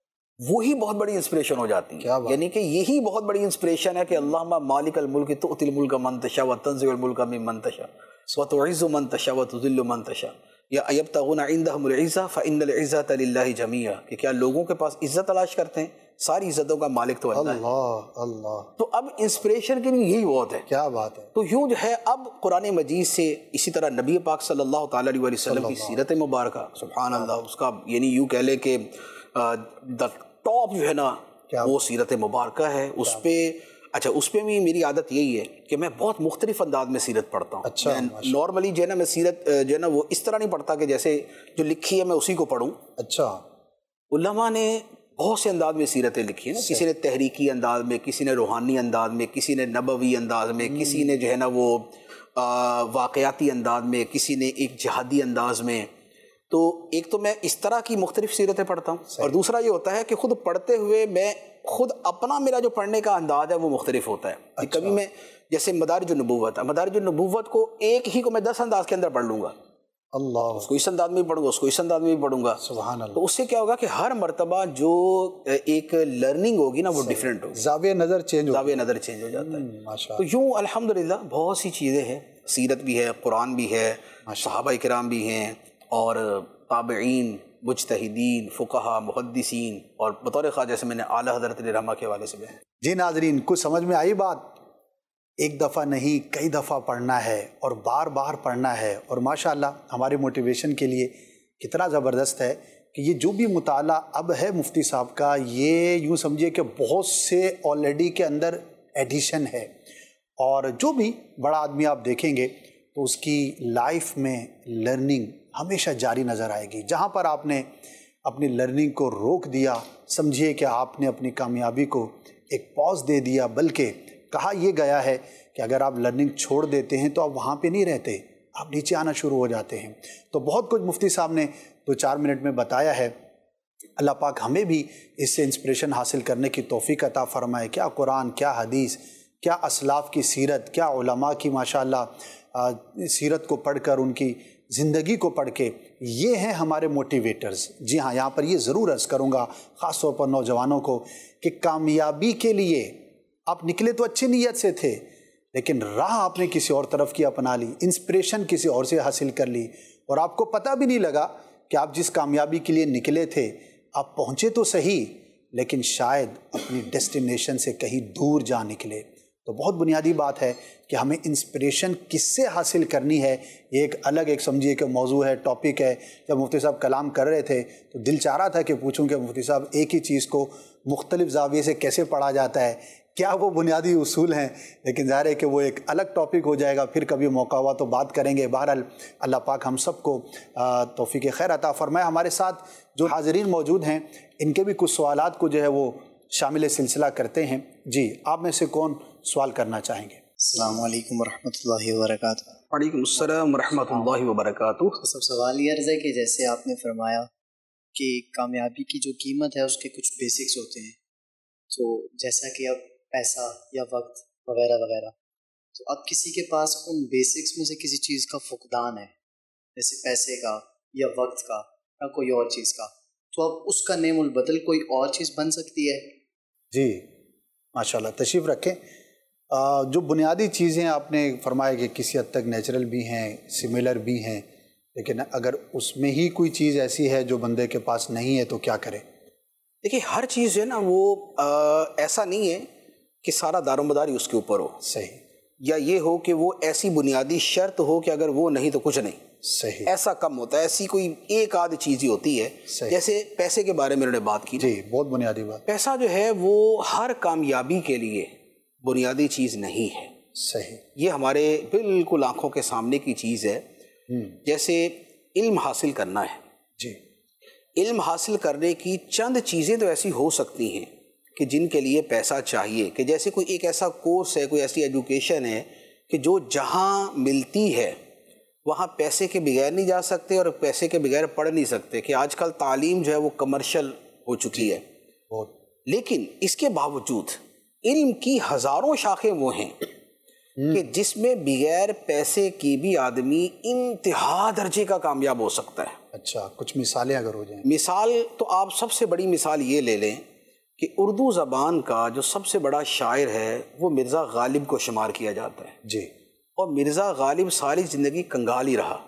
وہی بہت بڑی انسپریشن ہو جاتی ہے. یعنی کہ یہی بہت بڑی انسپریشن ہے کہ اللہم مالک الملک تؤتی الملک من تشاء وتنزع الملک ممن تشاء وتعز من تشاء وتذل من تشاء یا ایبتغون عندهم العزة فإن العزة للہ جمیعا، کہ کیا لوگوں کے پاس عزت تلاش کرتے ہیں؟ ساری عزتوں کا مالک تو اللہ ہے. اللہ اللہ. تو اب انسپریشن کے لیے یہی بہت ہے. کیا بات ہے. تو یوں جو ہے اب قرآن مجید سے، اسی طرح نبی پاک صلی اللہ تعالیٰ علیہ وسلم کی سیرت مبارکہ، سبحان اللہ، اس کا یعنی یوں کہہ لیں کہ ٹاپ جو ہے نا وہ سیرت مبارکہ ہے. اس پہ اچھا اس پہ بھی میری عادت یہی ہے کہ میں بہت مختلف انداز میں سیرت پڑھتا ہوں. اچھا نارملی جو ہے نا میں سیرت جو ہے نا وہ اس طرح نہیں پڑھتا کہ جیسے جو لکھی ہے میں اسی کو پڑھوں. اچھا علماء نے بہت سے انداز میں سیرتیں لکھی ہیں، کسی نے تحریکی انداز میں، کسی نے روحانی انداز میں، کسی نے نبوی انداز میں، کسی نے جو ہے نا وہ واقعاتی انداز میں، کسی نے ایک جہادی انداز میں. تو ایک تو میں اس طرح کی مختلف سیرتیں پڑھتا ہوں، اور دوسرا یہ ہوتا ہے کہ خود پڑھتے ہوئے میں خود اپنا میرا جو پڑھنے کا انداز ہے وہ مختلف ہوتا ہے. اچھا. کبھی میں جیسے مدارج النبوت ہے، مدارج النبوت کو ایک ہی کو میں دس انداز کے اندر پڑھ لوں گا. اللہ. اس کو اس انداز میں بھی پڑھوں گا، اس کو اس انداز میں بھی پڑھوں گا. سبحان اللہ. تو اس سے کیا ہوگا کہ ہر مرتبہ جو ایک لرننگ ہوگی نا وہ ڈیفرنٹ ہوگی، زاویہ نظر چینج زاویہ نظر چینج ہو جاتا ہے. ماشاءاللہ. تو یوں الحمدللہ بہت سی چیزیں ہیں، سیرت بھی ہے، قرآن بھی ہے، صحابہ کرام بھی ہیں، اور تابعین، مجتہدین، فقہا، محدثین، اور بطور خاص جیسے میں نے اعلیٰ حضرت رحمہ کے حوالے سے بھی. جی ناظرین، کچھ سمجھ میں آئی بات؟ ایک دفعہ نہیں کئی دفعہ پڑھنا ہے اور بار بار پڑھنا ہے. اور ماشاءاللہ ہمارے موٹیویشن کے لیے کتنا زبردست ہے کہ یہ جو بھی مطالعہ اب ہے مفتی صاحب کا، یہ یوں سمجھیے کہ بہت سے آلریڈی کے اندر ایڈیشن ہے. اور جو بھی بڑا آدمی آپ دیکھیں گے تو اس کی لائف میں لرننگ ہمیشہ جاری نظر آئے گی. جہاں پر آپ نے اپنی لرننگ کو روک دیا، سمجھیے کہ آپ نے اپنی کامیابی کو ایک پاز دے دیا. بلکہ کہا یہ گیا ہے کہ اگر آپ لرننگ چھوڑ دیتے ہیں تو آپ وہاں پہ نہیں رہتے، آپ نیچے آنا شروع ہو جاتے ہیں. تو بہت کچھ مفتی صاحب نے دو چار منٹ میں بتایا ہے. اللہ پاک ہمیں بھی اس سے انسپریشن حاصل کرنے کی توفیق عطا فرمائے. کیا قرآن، کیا حدیث، کیا اسلاف کی سیرت، کیا علماء کی ماشاءاللہ سیرت کو پڑھ کر، ان کی زندگی کو پڑھ کے، یہ ہیں ہمارے موٹیویٹرز. جی ہاں، یہاں پر یہ ضرور عرض کروں گا خاص طور پر نوجوانوں کو کہ کامیابی کے لیے آپ نکلے تو اچھی نیت سے تھے، لیکن راہ آپ نے کسی اور طرف کی اپنا لی، انسپریشن کسی اور سے حاصل کر لی، اور آپ کو پتہ بھی نہیں لگا کہ آپ جس کامیابی کے لیے نکلے تھے آپ پہنچے تو صحیح، لیکن شاید اپنی ڈیسٹینیشن سے کہیں دور جا نکلے. تو بہت بنیادی بات ہے کہ ہمیں انسپریشن کس سے حاصل کرنی ہے. یہ ایک الگ ایک سمجھیے کہ موضوع ہے، ٹاپک ہے. جب مفتی صاحب کلام کر رہے تھے تو دل چاہ رہا تھا کہ پوچھوں کہ مفتی صاحب ایک ہی چیز کو مختلف زاویے سے کیسے پڑھا جاتا ہے، کیا وہ بنیادی اصول ہیں، لیکن ظاہر ہے کہ وہ ایک الگ ٹاپک ہو جائے گا، پھر کبھی موقع ہوا تو بات کریں گے. بہرحال اللہ پاک ہم سب کو توفیق خیر عطا فرمائے. ہمارے ساتھ جو حاضرین موجود ہیں ان کے بھی کچھ سوالات کو جو ہے وہ شامل سلسلہ کرتے ہیں۔ جی آپ میں سے کون سوال کرنا چاہیں گے؟ السلام علیکم ورحمۃ اللہ وبرکاتہ۔ وعلیکم السلام ورحمۃ اللہ وبرکاتہ۔ سب سوال یہ عرض ہے کہ جیسے آپ نے فرمایا کہ کامیابی کی جو قیمت ہے اس کے کچھ بیسکس ہوتے ہیں، تو جیسا کہ اب پیسہ یا وقت وغیرہ وغیرہ، تو اب کسی کے پاس ان بیسکس میں سے کسی چیز کا فقدان ہے، جیسے پیسے کا یا وقت کا یا کوئی اور چیز کا، تو اب اس کا نیم البدل کوئی اور چیز بن سکتی ہے؟ جی ماشاءاللہ، تشریف رکھیں۔ آ, جو بنیادی چیزیں آپ نے فرمایا کہ کسی حد تک نیچرل بھی ہیں، سملر بھی ہیں، لیکن اگر اس میں ہی کوئی چیز ایسی ہے جو بندے کے پاس نہیں ہے تو کیا کرے؟ دیکھیے ہر چیز جو ہے نا وہ آ, ایسا نہیں ہے کہ سارا دار و مدار ہی اس کے اوپر ہو، صحیح، یا یہ ہو کہ وہ ایسی بنیادی شرط ہو کہ اگر وہ نہیں تو کچھ نہیں، صحیح، ایسا کم ہوتا ہے۔ ایسی کوئی ایک آدھ چیز ہی ہوتی ہے، صحیح۔ جیسے پیسے کے بارے میں انہوں نے بات کی۔ جی بہت بنیادی بات، پیسہ جو ہے وہ ہر کامیابی کے لیے بنیادی چیز نہیں ہے، صحیح، یہ ہمارے بالکل آنکھوں کے سامنے کی چیز ہے۔ جیسے علم حاصل کرنا ہے، جی علم حاصل کرنے کی چند چیزیں تو ایسی ہو سکتی ہیں کہ جن کے لیے پیسہ چاہیے، کہ جیسے کوئی ایک ایسا کورس ہے، کوئی ایسی ایجوکیشن ہے کہ جو جہاں ملتی ہے وہاں پیسے کے بغیر نہیں جا سکتے اور پیسے کے بغیر پڑھ نہیں سکتے، کہ آج کل تعلیم جو ہے وہ کمرشل ہو چکی ہے بہت، لیکن اس کے باوجود علم کی ہزاروں شاخیں وہ ہیں کہ جس میں بغیر پیسے کی بھی آدمی انتہا درجے کا کامیاب ہو سکتا ہے۔ اچھا کچھ مثالیں اگر ہو جائیں؟ مثال تو آپ سب سے بڑی مثال یہ لے لیں کہ اردو زبان کا جو سب سے بڑا شاعر ہے وہ مرزا غالب کو شمار کیا جاتا ہے، جی، اور مرزا غالب ساری زندگی کنگال ہی رہا۔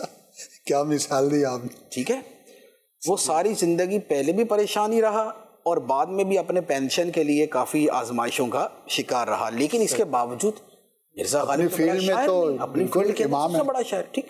کیا مثال دی آپ نے! ٹھیک ہے، وہ ساری زندگی پہلے بھی پریشان ہی رہا اور بعد میں بھی اپنے پینشن کے لیے کافی آزمائشوں کا شکار رہا، لیکن اس کے باوجود مرزا غالب اپنی فیلڈ میں تو اپنی بالکل فیلڈ کے امام سب سے ہے۔ بڑا شاعر۔ ٹھیک،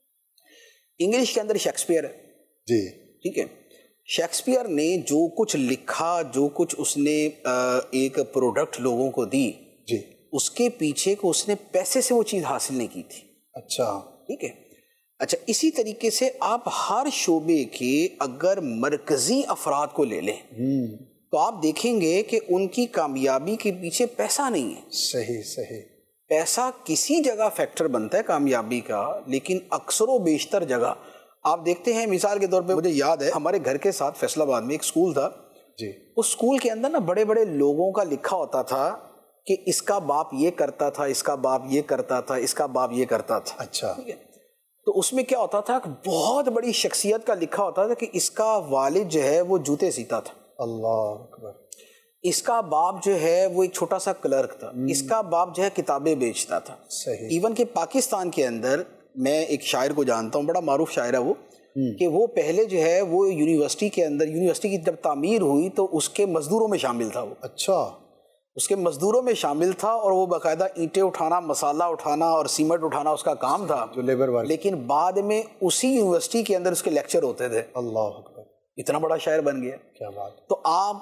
انگلش کے اندر شیکسپیئر ہے، جی ٹھیک ہے، شیکسپیئر نے جو کچھ لکھا، جو کچھ اس نے ایک پروڈکٹ لوگوں کو دی، جی، اس کے پیچھے کو اس نے پیسے سے وہ چیز حاصل نہیں کی تھی۔ اچھا، ٹھیک ہے، اچھا اسی طریقے سے آپ ہر شعبے کے اگر مرکزی افراد کو لے لیں تو آپ دیکھیں گے کہ ان کی کامیابی کے پیچھے پیسہ نہیں ہے۔ صحیح صحیح، پیسہ کسی جگہ فیکٹر بنتا ہے کامیابی کا، لیکن اکثر و بیشتر جگہ آپ دیکھتے ہیں، مثال کے طور پہ مجھے یاد ہے ہمارے گھر کے ساتھ فیصل آباد میں ایک سکول تھا، جی، اس سکول کے اندر نا بڑے بڑے لوگوں کا لکھا ہوتا تھا کہ اس کا باپ یہ کرتا تھا، اس کا باپ یہ کرتا تھا، اس کا باپ یہ کرتا تھا۔ اچھا، ٹھیک ہے، تو اس میں کیا ہوتا تھا کہ بہت بڑی شخصیت کا لکھا ہوتا تھا کہ اس کا والد جو ہے وہ جوتے سیتا تھا، اللہ اکبر، اس کا باپ جو ہے وہ ایک چھوٹا سا کلرک تھا، اس کا باپ جو ہے کتابیں بیچتا تھا۔ صحیح، ایون کہ پاکستان کے اندر میں ایک شاعر کو جانتا ہوں، بڑا معروف شاعر ہے وہ، کہ وہ پہلے جو ہے وہ یونیورسٹی کے اندر، یونیورسٹی کی جب تعمیر ہوئی تو اس کے مزدوروں میں شامل تھا، وہ اچھا، اس کے مزدوروں میں شامل تھا، اور وہ باقاعدہ اینٹیں اٹھانا، مسالہ اٹھانا اور سیمنٹ اٹھانا اس کا کام تھا، جو لیبر والے، لیکن بعد میں اسی یونیورسٹی کے اندر اس کے لیکچر ہوتے تھے۔ اللہ اکبر، اتنا بڑا شاعر بن گیا۔ کیا بات! تو آپ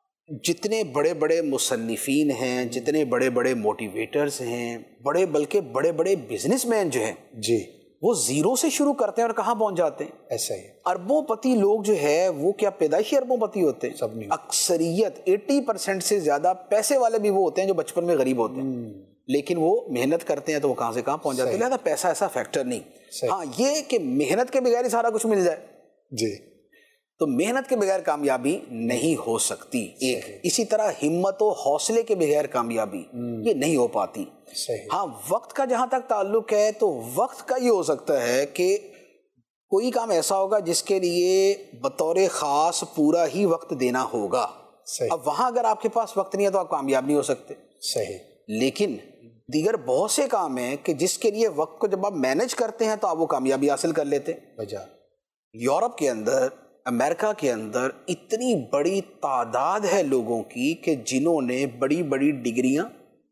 جتنے بڑے بڑے مصنفین ہیں، جتنے بڑے بڑے موٹیویٹرز ہیں، بڑے بلکہ بڑے بڑے بزنس مین جو ہیں، جی، وہ زیرو سے شروع کرتے ہیں اور کہاں پہنچ جاتے ہیں؟ ایسا ہی، اربوں پتی لوگ جو ہے وہ کیا پیدائشی اربوں پتی ہوتے ہیں؟ سب نہیں، اکثریت ایٹی پرسینٹ سے زیادہ پیسے والے بھی وہ ہوتے ہیں جو بچپن میں غریب ہوتے ہیں، لیکن وہ محنت کرتے ہیں تو وہ کہاں سے کہاں پہنچ جاتے ہیں۔ لہٰذا پیسہ ایسا فیکٹر نہیں، ہاں یہ کہ محنت کے بغیر ہی سارا کچھ مل جائے، جی، تو محنت کے بغیر کامیابی نہیں ہو سکتی ایک۔ اسی طرح ہمت و حوصلے کے بغیر کامیابی یہ نہیں ہو پاتی۔ صحیح، ہاں وقت کا جہاں تک تعلق ہے تو وقت کا یہ ہو سکتا ہے کہ کوئی کام ایسا ہوگا جس کے لیے بطور خاص پورا ہی وقت دینا ہوگا، صحیح، اب وہاں اگر آپ کے پاس وقت نہیں ہے تو آپ کامیاب نہیں ہو سکتے۔ صحیح، لیکن دیگر بہت سے کام ہیں کہ جس کے لیے وقت کو جب آپ مینج کرتے ہیں تو آپ وہ کامیابی حاصل کر لیتے ہیں۔ بجا، یورپ کے اندر، امریکہ کے اندر اتنی بڑی تعداد ہے لوگوں کی کہ جنہوں نے بڑی بڑی ڈگریاں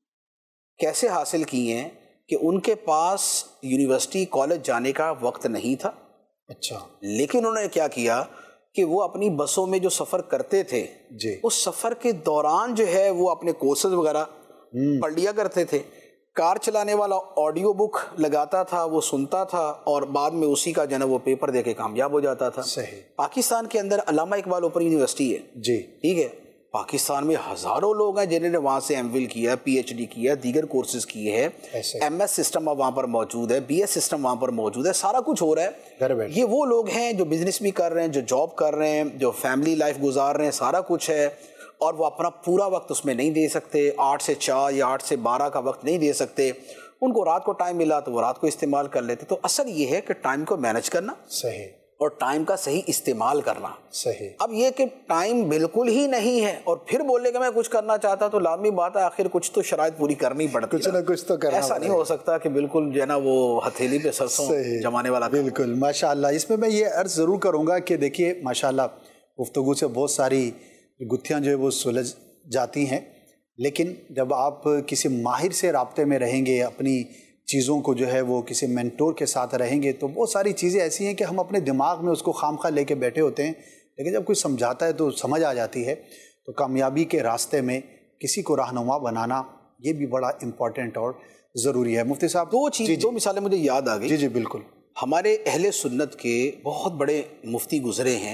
کیسے حاصل کی ہیں کہ ان کے پاس یونیورسٹی کالج جانے کا وقت نہیں تھا، اچھا، لیکن انہوں نے کیا کیا کہ وہ اپنی بسوں میں جو سفر کرتے تھے، جی، اس سفر کے دوران جو ہے وہ اپنے کورسز وغیرہ پڑھ لیا کرتے تھے۔ کار چلانے والا آڈیو بک لگاتا تھا، وہ سنتا تھا اور بعد میں اسی کا جو ہے وہ پیپر دے کے کامیاب ہو جاتا تھا۔ صحیح، پاکستان کے اندر علامہ اقبال اوپن یونیورسٹی ہے، جی، ٹھیک ہے، پاکستان میں ہزاروں لوگ ہیں جنہوں نے وہاں سے ایم فل کیا ہے، پی ایچ ڈی کیا ہے، دیگر کورسز کیے ہیں، ایم ایس سسٹم اب وہاں پر موجود ہے، بی ایس سسٹم وہاں پر موجود ہے، سارا کچھ ہو رہا ہے۔ یہ وہ لوگ ہیں جو بزنس بھی کر رہے ہیں، جو جاب کر رہے ہیں، جو فیملی لائف گزار رہے ہیں، سارا کچھ ہے، اور وہ اپنا پورا وقت اس میں نہیں دے سکتے، آٹھ سے چار یا آٹھ سے بارہ کا وقت نہیں دے سکتے۔ ان کو رات کو ٹائم ملا تو وہ رات کو استعمال کر لیتے۔ تو اصل یہ ہے کہ ٹائم کو مینج کرنا صحیح اور ٹائم کا صحیح استعمال کرنا صحیح۔ اب یہ کہ ٹائم بالکل ہی نہیں ہے اور پھر بولے کہ میں کچھ کرنا چاہتا تو لازمی بات ہے آخر کچھ تو شرائط پوری کرنی پڑتی ہے، کچھ نہ کچھ تو کرنا، ایسا نہیں ہو سکتا کہ بالکل جو ہے نا وہ ہتھیلی پہ سرسوں جمانے والا۔ بالکل ماشاءاللہ۔ اس میں میں یہ عرض ضرور کروں گا کہ دیکھیے ماشاءاللہ گفتگو سے بہت ساری گتھیاں جو ہے وہ سلجھ جاتی ہیں، لیکن جب آپ کسی ماہر سے رابطے میں رہیں گے، اپنی چیزوں کو جو ہے وہ کسی مینٹور کے ساتھ رہیں گے، تو بہت ساری چیزیں ایسی ہیں کہ ہم اپنے دماغ میں اس کو خام خواہ لے کے بیٹھے ہوتے ہیں، لیکن جب کوئی سمجھاتا ہے تو سمجھ آ جاتی ہے۔ تو کامیابی کے راستے میں کسی کو رہنما بنانا یہ بھی بڑا امپورٹنٹ اور ضروری ہے۔ مفتی صاحب دو چیز دو مثالیں مجھے یاد آ گئی۔ جی جی بالکل۔ ہمارے اہل سنت کے بہت بڑے مفتی گزرے ہیں،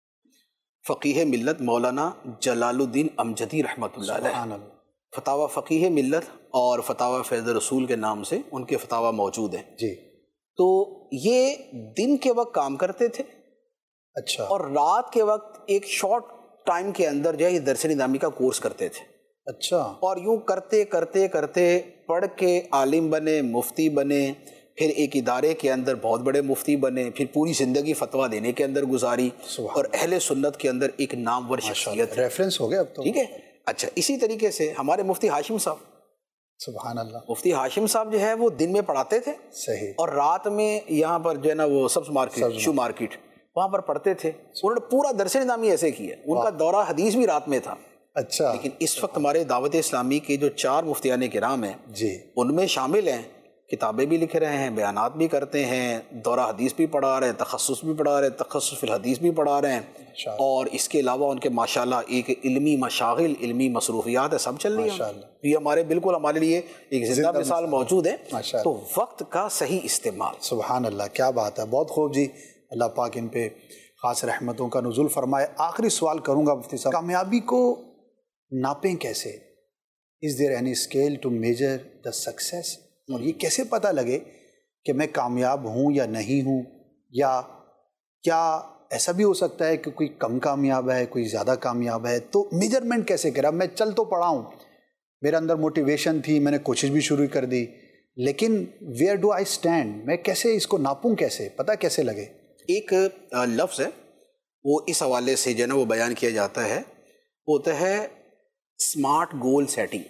فقیہ ملت مولانا جلال الدین امجدی رحمۃ اللہ علیہ، فتاوی فقیہ ملت اور فتاوی فیض رسول کے نام سے ان کے فتاوی موجود ہیں جی۔ تو یہ دن کے وقت کام کرتے تھے، اچھا، اور رات کے وقت ایک شارٹ ٹائم کے اندر جو ہے یہ درس نظامی کا کورس کرتے تھے۔ اچھا، اور یوں کرتے کرتے کرتے پڑھ کے عالم بنے، مفتی بنے، پھر ایک ادارے کے اندر بہت بڑے مفتی بنے، پھر پوری زندگی فتویٰ دینے کے اندر گزاری، اور اہل سنت کے اندر ایک نامور شخصیت، ریفرنس ہو گیا اب تو۔ ٹھیک ہے۔ اچھا، اسی طریقے سے ہمارے مفتی ہاشم صاحب، سبحان اللہ، مفتی ہاشم صاحب جو ہے وہ دن میں پڑھاتے تھے، صحیح، اور رات میں یہاں پر جو ہے نا وہ سبز مارکیٹ، شو مارکیٹ، وہاں پر پڑھتے تھے۔ انہوں نے پورا درس نظامی ایسے کیا، ان کا دورہ حدیث بھی رات میں تھا۔ اچھا، لیکن اس وقت ہمارے دعوت اسلامی کے جو چار مفتیان کرام ہیں جی، ان میں شامل ہیں، کتابیں بھی لکھ رہے ہیں، بیانات بھی کرتے ہیں، دورہ حدیث بھی پڑھا رہے ہیں، تخصص بھی پڑھا رہے ہیں، تخصص فی الحدیث بھی پڑھا رہے ہیں، اور اس کے علاوہ ان کے ماشاءاللہ ایک علمی مشاغل، علمی مصروفیات ہے، سب چل رہی ہیں۔ یہ ہمارے بالکل ہمارے لیے ایک زندہ مثال موجود ہے۔ تو وقت کا صحیح استعمال، سبحان اللہ، کیا بات ہے، بہت خوب جی، اللہ پاک ان پہ خاص رحمتوں کا نزول فرمائے۔ آخری سوال کروں گا مفتی صاحب، کامیابی کو ناپیں کیسے؟ Is there any scale to measure the success? اور یہ کیسے پتہ لگے کہ میں کامیاب ہوں یا نہیں ہوں، یا کیا ایسا بھی ہو سکتا ہے کہ کوئی کم کامیاب ہے، کوئی زیادہ کامیاب ہے، تو میجرمنٹ کیسے کرا؟ میں چل تو پڑا ہوں، میرے اندر موٹیویشن تھی، میں نے کوشش بھی شروع کر دی، لیکن ویئر ڈو آئی اسٹینڈ؟ میں کیسے اس کو ناپوں، کیسے پتہ کیسے لگے؟ ایک لفظ ہے وہ اس حوالے سے جو ہے نا وہ بیان کیا جاتا ہے، وہ ہوتا ہے smart goal setting.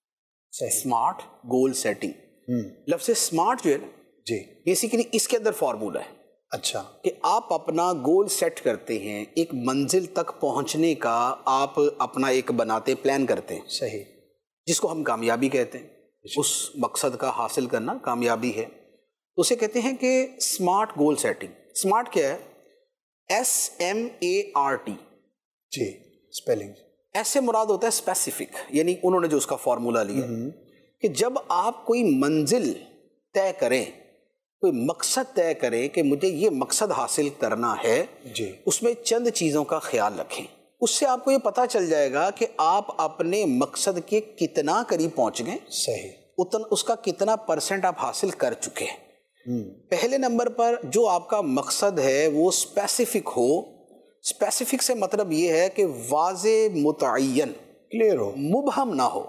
Smart goal setting, لفظ اسمارٹ جو ہے نا جی بیسیکلی اس کے اندر فارمولہ ہے۔ اچھا، کہ آپ اپنا گول سیٹ کرتے ہیں، ایک منزل تک پہنچنے کا آپ اپنا ایک بناتے پلان کرتے ہیں، صحیح، جس کو ہم کامیابی کہتے ہیں۔ اس مقصد کا حاصل کرنا کامیابی ہے۔ اسے کہتے ہیں کہ اسمارٹ گول سیٹنگ۔ اسمارٹ کیا ہے؟ S M A R T, جی، اسپیلنگ۔ ایس سے مراد ہوتا ہے اسپیسیفک، یعنی انہوں نے جو اس کا فارمولہ لیا کہ جب آپ کوئی منزل طے کریں، کوئی مقصد طے کریں کہ مجھے یہ مقصد حاصل کرنا ہے، جی، اس میں چند چیزوں کا خیال رکھیں۔ اس سے آپ کو یہ پتہ چل جائے گا کہ آپ اپنے مقصد کے کتنا قریب پہنچ گئے، صحیح، اتنا اس کا کتنا پرسنٹ آپ حاصل کر چکے ہیں۔ پہلے نمبر پر جو آپ کا مقصد ہے وہ اسپیسیفک ہو۔ اسپیسیفک سے مطلب یہ ہے کہ واضح، متعین، کلیئر ہو، مبہم نہ ہو۔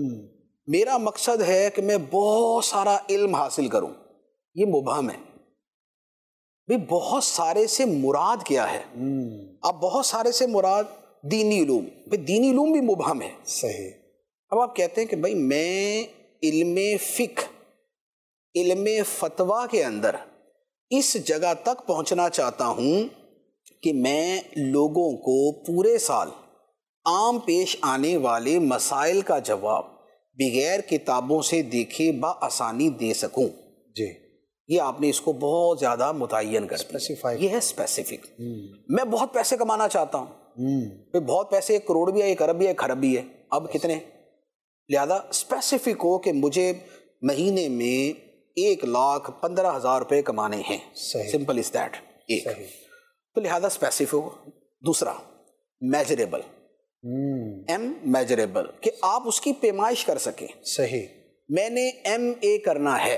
میرا مقصد ہے کہ میں بہت سارا علم حاصل کروں، یہ مبہم ہے۔ بھی بہت سارے سے مراد کیا ہے؟ اب بہت سارے سے مراد دینی علوم، بھی دینی علوم بھی مبہم ہے۔ صحیح۔ اب آپ کہتے ہیں کہ بھائی میں علم فقہ، علم فتویٰ کے اندر اس جگہ تک پہنچنا چاہتا ہوں کہ میں لوگوں کو پورے سال عام پیش آنے والے مسائل کا جواب بغیر کتابوں سے دیکھے بآسانی دے سکوں۔ جی، یہ آپ نے اس کو بہت زیادہ متعین کر دیا، یہ ہے اسپیسیفک۔ میں بہت پیسے کمانا چاہتا ہوں، بہت پیسے، ایک کروڑ بھی ہے، ایک ارب بھی ہے، ایک ارب بھی ہے، اب کتنے؟ لہذا اسپیسیفک ہو کہ مجھے مہینے میں ایک لاکھ پندرہ ہزار روپے کمانے ہیں، سمپل از دیٹ، ایک، تو لہذا اسپیسیفک ہو۔ دوسرا میجریبل، ایم میجریبل, کہ آپ اس کی پیمائش کر سکیں. صحیح. میں نے ایم اے کرنا ہے,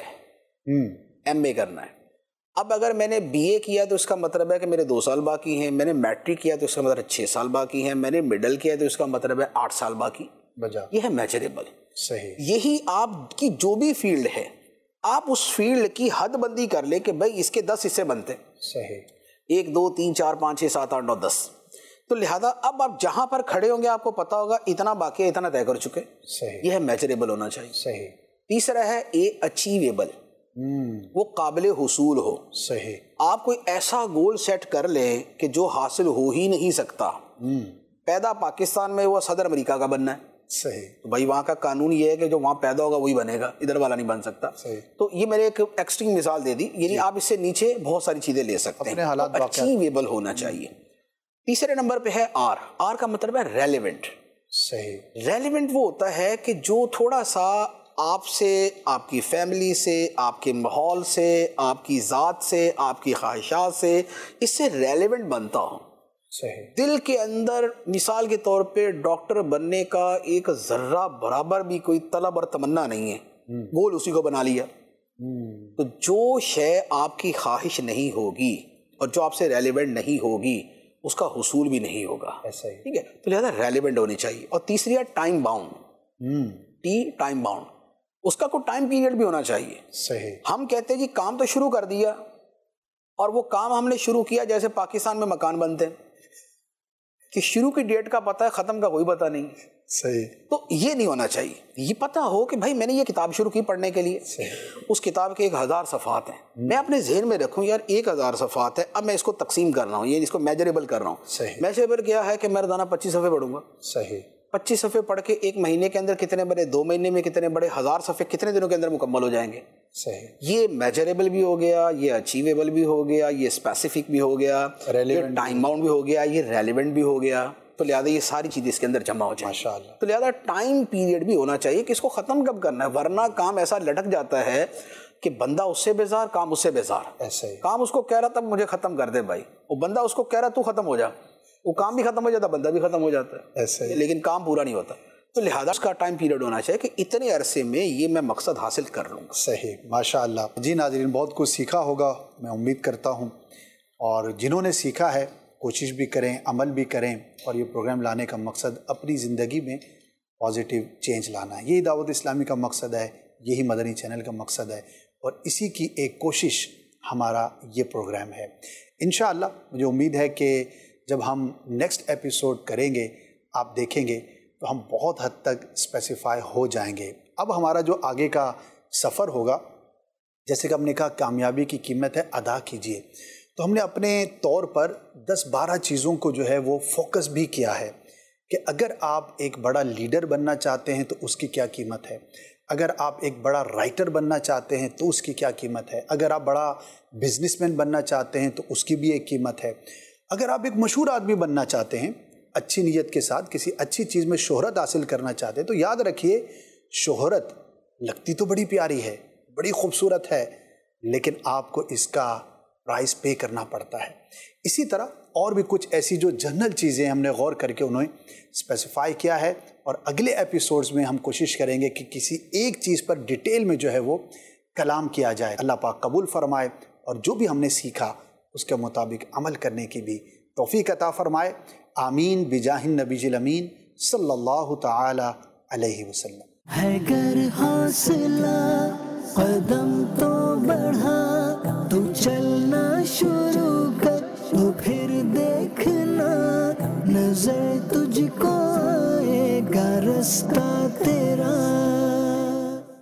ایم اے کرنا ہے. اب اگر میں نے بی اے کیا تو اس کا مطلب ہے کہ میرے دو سال باقی ہیں, میں نے میٹرک کیا تو اس کا مطلب چھ سال باقی ہیں, میں نے مڈل کیا تو اس کا مطلب ہے آٹھ سال باقی بجا. یہ ہے میجریبل. صحیح. یہی آپ کی جو بھی فیلڈ ہے, آپ اس فیلڈ کی حد بندی کر لیں کہ بھائی اس کے دس حصے بنتے ہیں. صحیح. ایک دو تین چار پانچ چھ سات آٹھ نو دس. تو لہذا اب آپ جہاں پر کھڑے ہوں گے آپ کو پتا ہوگا اتنا باقی ہے, اتنا طے کر چکے. صحیح. یہ ہے میجریبل ہونا چاہیے. صحیح. تیسرا ہے اے اچیویبل, وہ قابل حصول ہو. صحیح. آپ کوئی ایسا گول سیٹ کر لیں کہ جو حاصل ہو ہی نہیں سکتا. پیدا پاکستان میں وہ صدر امریکہ کا بننا ہے. صحیح. تو بھائی وہاں کا قانون یہ ہے کہ جو وہاں پیدا ہوگا وہی بنے گا, ادھر والا نہیں بن سکتا. صحیح. تو یہ میں نے ایک ایکسٹریم مثال دے دی, یعنی آپ اس سے نیچے بہت ساری چیزیں لے سکتے ہیں. اچیویبل ہونا چاہیے. تیسرے نمبر پہ ہے آر. آر کا مطلب ہے ریلیونٹ. صحیح. ریلیونٹ وہ ہوتا ہے کہ جو تھوڑا سا آپ سے, آپ کی فیملی سے, آپ کے ماحول سے, آپ کی ذات سے, آپ کی خواہشات سے اس سے ریلیونٹ بنتا ہو. صحیح. دل کے اندر مثال کے طور پہ ڈاکٹر بننے کا ایک ذرہ برابر بھی کوئی طلب اور تمنا نہیں ہے, گول اسی کو بنا لیا. تو جو شے آپ کی خواہش نہیں ہوگی اور جو آپ سے ریلیونٹ نہیں ہوگی اس کا حصول بھی نہیں ہوگا. ایسا ہی. ٹھیک ہے, تو لہذا ریلیونٹ ہونی چاہیے. اور تیسری ہے time bound. T time bound, اس کا کوئی ٹائم پیریڈ بھی ہونا چاہیے. صحیح. ہم کہتے ہیں جی کام تو شروع کر دیا, اور وہ کام ہم نے شروع کیا جیسے پاکستان میں مکان بنتے ہیں کہ شروع کی ڈیٹ کا پتہ ہے, ختم کا کوئی پتہ نہیں. صحیح. تو یہ نہیں ہونا چاہیے. یہ پتہ ہو کہ بھائی میں نے یہ کتاب شروع کی پڑھنے کے لیے, اس کتاب کے ایک ہزار صفحات ہیں, میں اپنے ذہن میں رکھوں یار ایک ہزار صفحات ہے, اب میں اس کو تقسیم کر رہا ہوں, یہ اس کو میجریبل کر رہا ہوں. صحیح. میجریبل کیا ہے کہ میں روزانہ پچیس صفحے پڑھوں گا. صحیح. پچیس صفحے پڑھ کے ایک مہینے کے اندر کتنے بڑے, دو مہینے میں کتنے بڑے, ہزار صفحے کتنے دنوں کے اندر مکمل ہو جائیں گے. صحیح. یہ میجریبل بھی ہو گیا, یہ اچیویبل بھی ہو گیا, یہ اسپیسیفک بھی ہو گیا, یہ ٹائم باؤنڈ بھی ہو گیا, یہ ریلیونٹ بھی ہو گیا. تو لہٰذا یہ ساری چیزیں اس کے اندر جمع ہو جائیں. ماشاءاللہ. تو لہٰذا ٹائم پیریڈ بھی ہونا چاہیے کہ اس کو ختم کب کرنا ہے, ورنہ کام ایسا لٹک جاتا ہے کہ بندہ اس سے بیزار, کام اس سے بیزار. ایسا ہی. کام اس کو کہہ رہا تھا مجھے ختم کر دے بھائی, وہ بندہ اس کو کہہ رہا تو ختم ہو جا, وہ کام بھی ختم ہو جاتا, بندہ بھی ختم ہو جاتا ہے. ایسا ہی. لیکن کام پورا نہیں ہوتا. تو لہٰذا اس کا ٹائم پیریڈ ہونا چاہیے کہ اتنے عرصے میں یہ میں مقصد حاصل کر لوں گا. صحیح. ماشاءاللہ. جی ناظرین, بہت کچھ سیکھا ہوگا میں امید کرتا ہوں, اور جنہوں نے سیکھا ہے کوشش بھی کریں, عمل بھی کریں, اور یہ پروگرام لانے کا مقصد اپنی زندگی میں پازیٹیو چینج لانا ہے. یہی دعوت اسلامی کا مقصد ہے, یہی مدنی چینل کا مقصد ہے, اور اسی کی ایک کوشش ہمارا یہ پروگرام ہے. انشاءاللہ مجھے امید ہے کہ جب ہم نیکسٹ ایپیسوڈ کریں گے آپ دیکھیں گے تو ہم بہت حد تک اسپیسیفائی ہو جائیں گے. اب ہمارا جو آگے کا سفر ہوگا, جیسے کہ ہم نے کہا کامیابی کی قیمت ہے ادا کیجیے, تو ہم نے اپنے طور پر دس بارہ چیزوں کو جو ہے وہ فوکس بھی کیا ہے کہ اگر آپ ایک بڑا لیڈر بننا چاہتے ہیں تو اس کی کیا قیمت ہے, اگر آپ ایک بڑا رائٹر بننا چاہتے ہیں تو اس کی کیا قیمت ہے, اگر آپ بڑا بزنس مین بننا چاہتے ہیں تو اس کی بھی ایک قیمت ہے, اگر آپ ایک مشہور آدمی بننا چاہتے ہیں اچھی نیت کے ساتھ کسی اچھی چیز میں شہرت حاصل کرنا چاہتے ہیں, تو یاد رکھیے شہرت لگتی تو بڑی پیاری ہے, بڑی خوبصورت ہے, لیکن آپ کو اس کا پرائز پے کرنا پڑتا ہے. اسی طرح اور بھی کچھ ایسی جو جنرل چیزیں ہم نے غور کر کے انہیں اسپیسیفائی کیا ہے, اور اگلے ایپیسوڈز میں ہم کوشش کریں گے کہ کسی ایک چیز پر ڈیٹیل میں جو ہے وہ کلام کیا جائے. اللہ پاک قبول فرمائے, اور جو بھی ہم نے سیکھا اس کے مطابق عمل کرنے کی بھی توفیق عطا فرمائے. آمین بجاہ النبی الامین صلی اللہ تعالی علیہ وسلم. ہے گر حوصلہ قدم تو بڑھا, تو چلنا شروع کر, تو پھر دیکھنا نظر تجھ کو آئے گا رستہ تیرا.